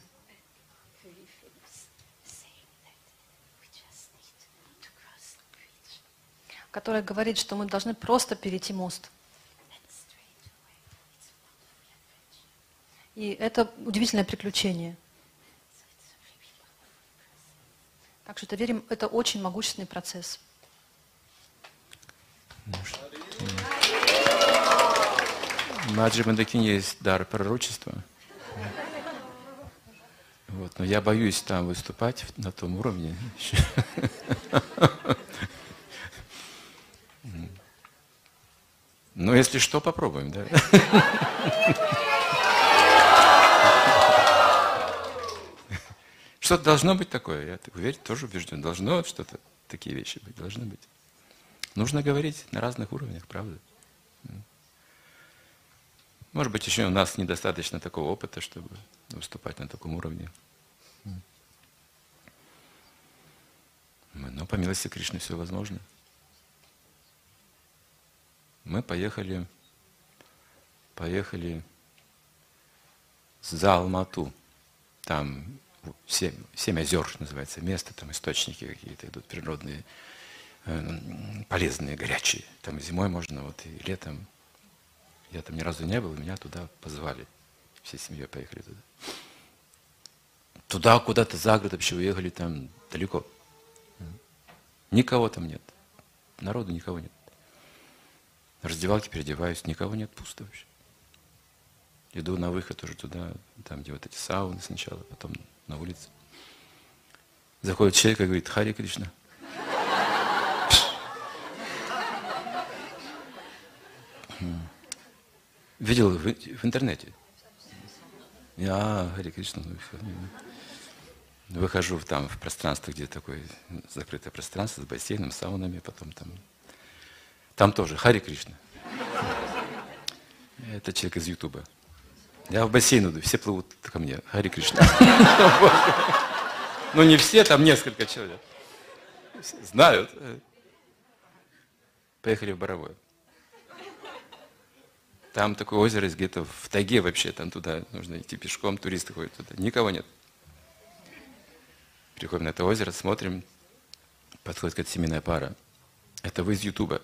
которая говорит, что мы должны просто перейти мост. И это удивительное приключение. Так что верим, это очень могущественный процесс. Маджи Мандакини есть дар пророчества. Вот, но я боюсь там выступать на том уровне. Но если что, попробуем, да? Что-то должно быть такое, я уверен, тоже убежден. Должно что-то, такие вещи быть, должны быть. Нужно говорить на разных уровнях, правда? Может быть, еще у нас недостаточно такого опыта, чтобы выступать на таком уровне. Но по милости Кришны все возможно. Мы поехали, поехали за Алмату. Там семь, семь озер называется место, там источники какие-то идут природные, полезные, горячие. Там и зимой можно, вот и летом. Я там ни разу не был, меня туда позвали. Всей семьей поехали туда. Туда куда-то за город вообще уехали, там далеко. Никого там нет. Народу никого нет. В раздевалке переодеваюсь, никого нет, пусто вообще. Иду на выход уже туда, там, где вот эти сауны сначала, потом на улице. Заходит человек и говорит: Хари Кришна. Видел в, в интернете. Я, Хари Кришна, ну все. Выхожу там в пространство, где такое закрытое пространство с бассейном, саунами, потом там. Там тоже Хари Кришна. Это человек из Ютуба. Я в бассейн иду, все плывут ко мне. Хари Кришна. Ну не все, там несколько человек. Знают. Поехали в Боровое. Там такое озеро есть где-то в тайге вообще, там туда нужно идти пешком, туристы ходят туда. Никого нет. Приходим на это озеро, смотрим, подходит какая-то семейная пара. Это вы из Ютуба.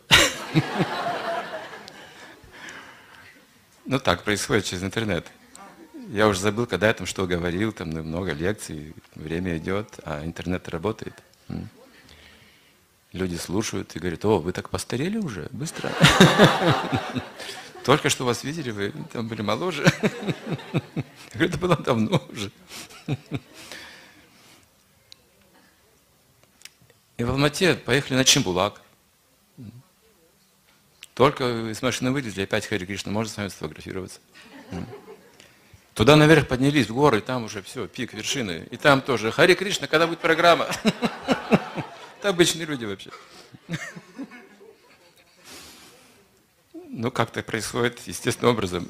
Ну так происходит через интернет. Я уже забыл, когда я там что говорил, там много лекций, время идет, а интернет работает. Люди слушают и говорят: о, вы так постарели уже, быстро. Только что вас видели, вы там были моложе. Я говорю: это было давно уже. И в Алмате поехали на Чембулак. Только из машины вылезли, опять Хари Кришна, можно с вами сфотографироваться. Туда наверх поднялись, в горы, там уже все, пик, вершины. И там тоже: Хари Кришна, когда будет программа? Это обычные люди вообще. Ну, как так происходит естественным образом.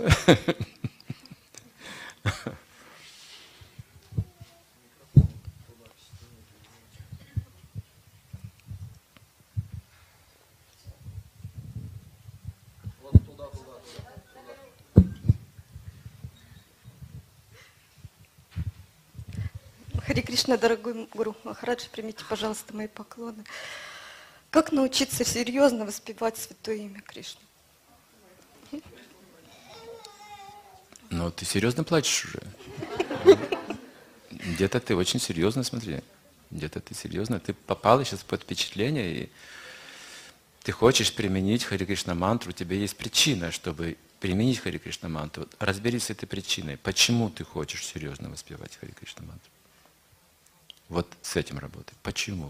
Хари Кришна, дорогой Гуру Махарадж, примите, пожалуйста, мои поклоны. Как научиться серьезно воспевать святое имя Кришны? Ну, ты серьезно плачешь уже. Где-то ты очень серьезно, смотри. Где-то ты серьезно. Ты попала сейчас под впечатление, и ты хочешь применить Хари Кришна мантру, у тебя есть причина, чтобы применить Хари Кришна мантру. Разберись с этой причиной. Почему ты хочешь серьезно воспевать Хари Кришна мантру? Вот с этим работай. Почему?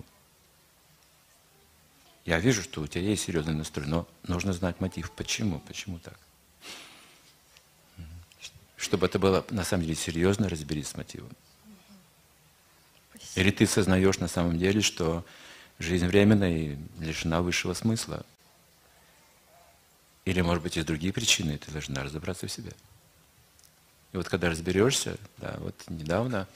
Я вижу, что у тебя есть серьезный настрой, но нужно знать мотив. Почему? Почему так? Чтобы это было на самом деле серьезно, разберись с мотивом. Или ты сознаешь на самом деле, что жизнь временна и лишена высшего смысла. Или, может быть, есть другие причины, и ты должна разобраться в себе. И вот когда разберешься, да, вот недавно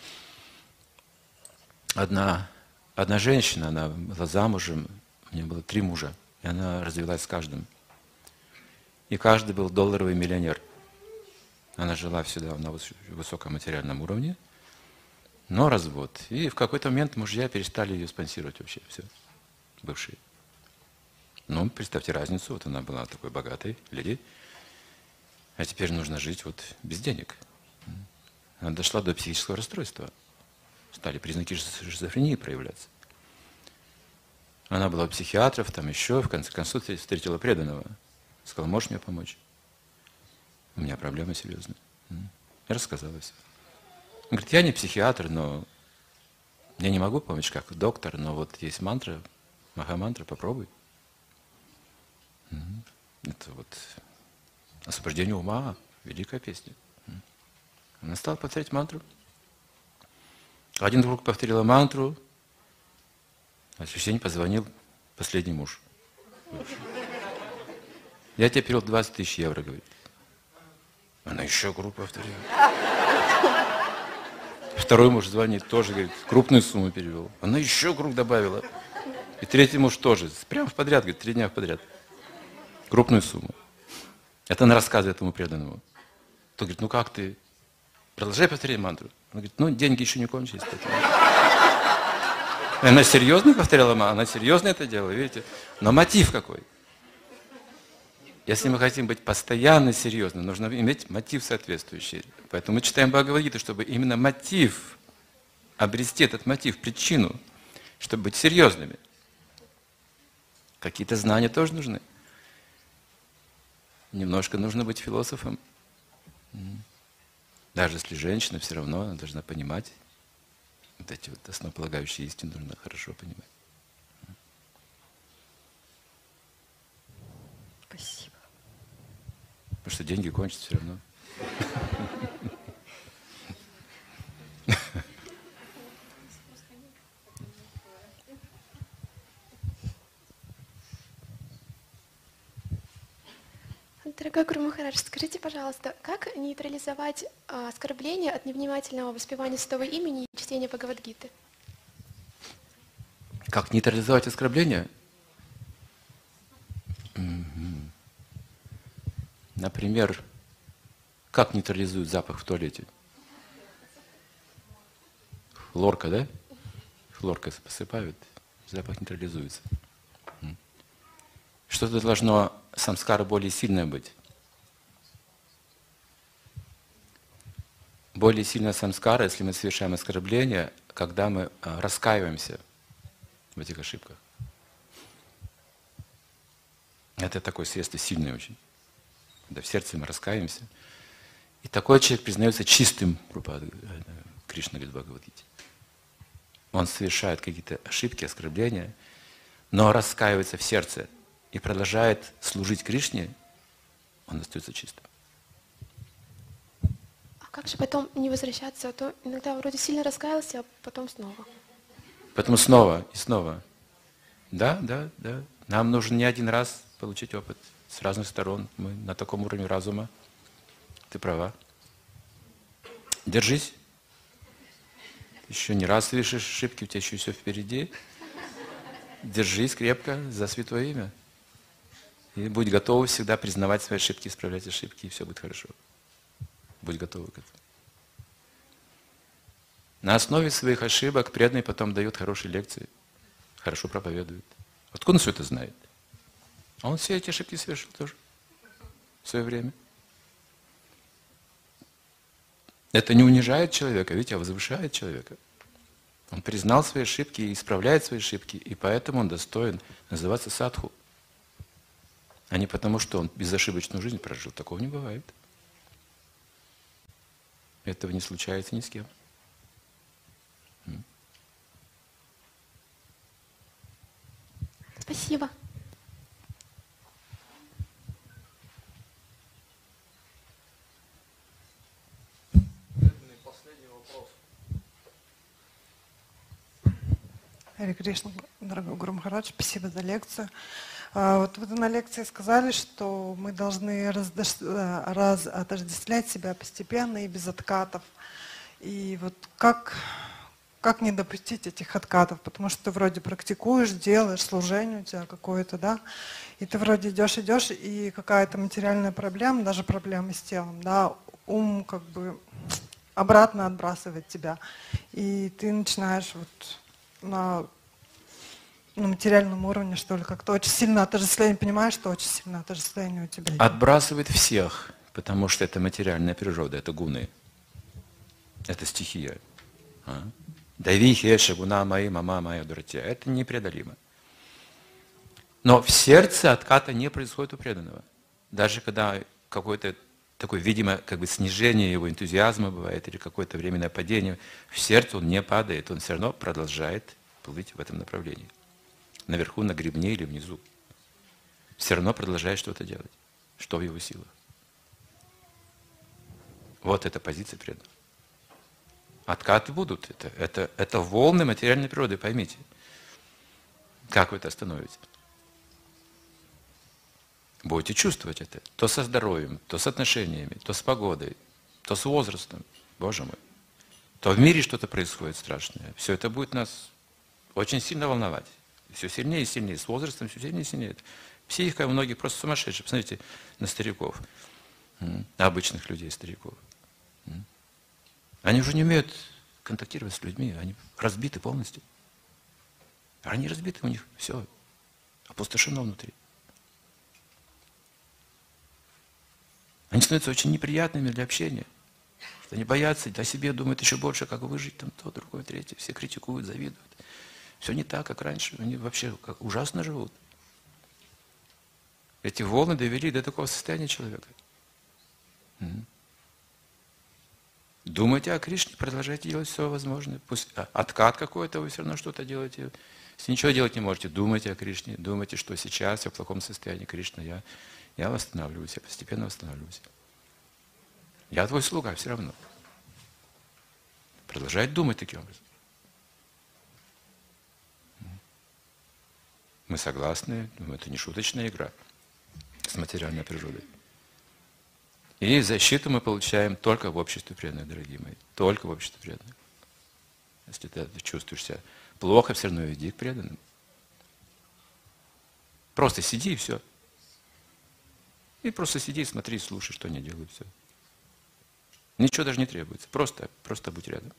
одна, одна женщина, она была замужем, у нее было три мужа, и она развелась с каждым. И каждый был долларовый миллионер. Она жила всегда на высоком материальном уровне, но развод. И в какой-то момент мужья перестали ее спонсировать вообще, все, бывшие. Ну, представьте разницу, вот она была такой богатой леди, а теперь нужно жить вот без денег. Она дошла до психического расстройства. Стали признаки шизофрении проявляться. Она была у психиатров, там еще, в конце концов встретила преданного. Сказала: можешь мне помочь? У меня проблемы серьезные. Я рассказала все. Он говорит: я не психиатр, но я не могу помочь как доктор, но вот есть мантра, махамантра, попробуй. Это вот освобождение ума, великая песня. Она стала повторять мантру. Один друг повторила мантру, а через день позвонил последний муж. Я тебе перевел двадцать тысяч евро, говорит. Она еще круг повторила. Второй муж звонит, тоже, говорит, крупную сумму перевел. Она еще круг добавила. И третий муж тоже, прямо в подряд, говорит, три дня в подряд. Крупную сумму. Это она рассказывает этому преданному. Тот говорит: ну как ты? Продолжай повторять мантру. Он говорит: ну деньги еще не кончились. Она серьезно повторяла мантру, она серьезно это делала, видите? Но мотив какой? Если мы хотим быть постоянно серьезными, нужно иметь мотив соответствующий. Поэтому мы читаем Бхагавад-гиту, чтобы именно мотив, обрести этот мотив, причину, чтобы быть серьезными. Какие-то знания тоже нужны. Немножко нужно быть философом. Даже если женщина, все равно она должна понимать. Вот эти вот основополагающие истины нужно хорошо понимать. Спасибо. Потому что деньги кончатся все равно. Дорогой Гуру Махарадж, скажите, пожалуйста, как нейтрализовать а, оскорбление от невнимательного воспевания святого имени и чтения Бхагавад-гиты? Как нейтрализовать оскорбление? Угу. Например, как нейтрализуют запах в туалете? Хлорка, да? Хлоркой посыпают, запах нейтрализуется. Что-то должно, самскара, более сильное быть. Более сильная самскара, если мы совершаем оскорбление, когда мы раскаиваемся в этих ошибках. Это такое средство сильное очень. Когда в сердце мы раскаиваемся. И такой человек признается чистым, Кришна говорит в Бхагавад-гите. Он совершает какие-то ошибки, оскорбления, но раскаивается в сердце и продолжает служить Кришне, он остается чистым. А как же потом не возвращаться? А то иногда вроде сильно раскаялся, а потом снова. Потом снова и снова. Да, да, да. Нам нужно не один раз получить опыт с разных сторон. Мы на таком уровне разума. Ты права. Держись. Еще не раз совершишь ошибки, у тебя еще все впереди. Держись крепко за святое имя. И будь готов всегда признавать свои ошибки, исправлять ошибки, и все будет хорошо. Будь готов к этому. На основе своих ошибок преданный потом дает хорошие лекции, хорошо проповедует. Откуда он все это знает? А он все эти ошибки совершил тоже в свое время. Это не унижает человека, видите, а возвышает человека. Он признал свои ошибки и исправляет свои ошибки, и поэтому он достоин называться садху. А не потому, что он безошибочную жизнь прожил. Такого не бывает. Этого не случается ни с кем. Спасибо. Харе Кришна, дорогой Гуру Махарадж, спасибо за лекцию. Вот вы на лекции сказали, что мы должны раздош... раз... отождествлять себя постепенно и без откатов. И вот как, как не допустить этих откатов? Потому что ты вроде практикуешь, делаешь, служение у тебя какое-то, да? И ты вроде идешь, идешь, и какая-то материальная проблема, даже проблема с телом, да, ум как бы обратно отбрасывает тебя. И ты начинаешь вот на, на материальном уровне, что ли, как-то очень сильно отождествление, понимаешь, что очень сильно отождествление у тебя. Отбрасывает всех, потому что это материальная природа, это гуны, это стихия. Дави хеша гуна мои, мама моя дуратия. Это непреодолимо. Но в сердце отката не происходит у преданного. Даже когда какое-то такое, видимо, как бы снижение его энтузиазма бывает, или какое-то временное падение, в сердце он не падает, он все равно продолжает плыть в этом направлении. Наверху, на гребне или внизу. Все равно продолжает что-то делать, что в его силах. Вот эта позиция преданного. Откаты будут. Это, это, это волны материальной природы, поймите. Как вы это остановите? Будете чувствовать это. То со здоровьем, то с отношениями, то с погодой, то с возрастом. Боже мой. То в мире что-то происходит страшное. Все это будет нас очень сильно волновать. Все сильнее и сильнее. С возрастом все сильнее и сильнее. Психика у многих просто сумасшедшая. Посмотрите на стариков. На обычных людей, стариков. Они уже не умеют контактировать с людьми. Они разбиты полностью. Они разбиты, у них все опустошено внутри. Они становятся очень неприятными для общения. Что они боятся, о себе думают еще больше, как выжить, там, то, другое, третье. Все критикуют, завидуют. Все не так, как раньше. Они вообще как ужасно живут. Эти волны довели до такого состояния человека. Думайте о Кришне, продолжайте делать все возможное. Пусть откат какой-то, вы все равно что-то делаете. Если ничего делать не можете, думайте о Кришне, думайте, что сейчас я в плохом состоянии. Кришна, я, я восстанавливаюсь, я постепенно восстанавливаюсь. Я твой слуга все равно. Продолжайте думать таким образом. Мы согласны, это не шуточная игра с материальной природой. И защиту мы получаем только в обществе преданных, дорогие мои. Только в обществе преданных. Если ты чувствуешь себя плохо, все равно иди к преданным. Просто сиди и все. И просто сиди, смотри, слушай, что они делают, все. Ничего даже не требуется. Просто, просто будь рядом.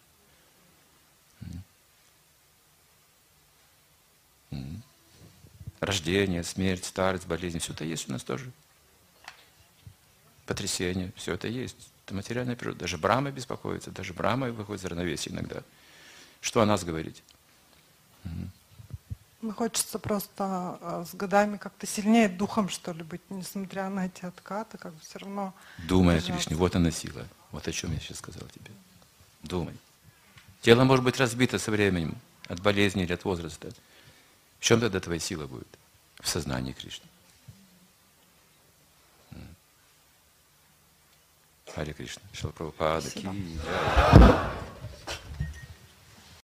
Рождение, смерть, старость, болезнь, все это есть у нас тоже. Потрясение, все это есть. Это материальная природа. Даже Брахма беспокоится, даже Брахма выходит за равновесие иногда. Что о нас говорить? Ну, хочется просто э, с годами как-то сильнее духом, что ли, быть, несмотря на эти откаты, как бы все равно... Думай о держаться. Кришне, вот она сила. Вот о чем я сейчас сказал тебе. Думай. Тело может быть разбито со временем, от болезни или от возраста. В чем тогда твоя сила будет? В сознании Кришны. Харе Кришна. Шрила Прабхупада ки джай.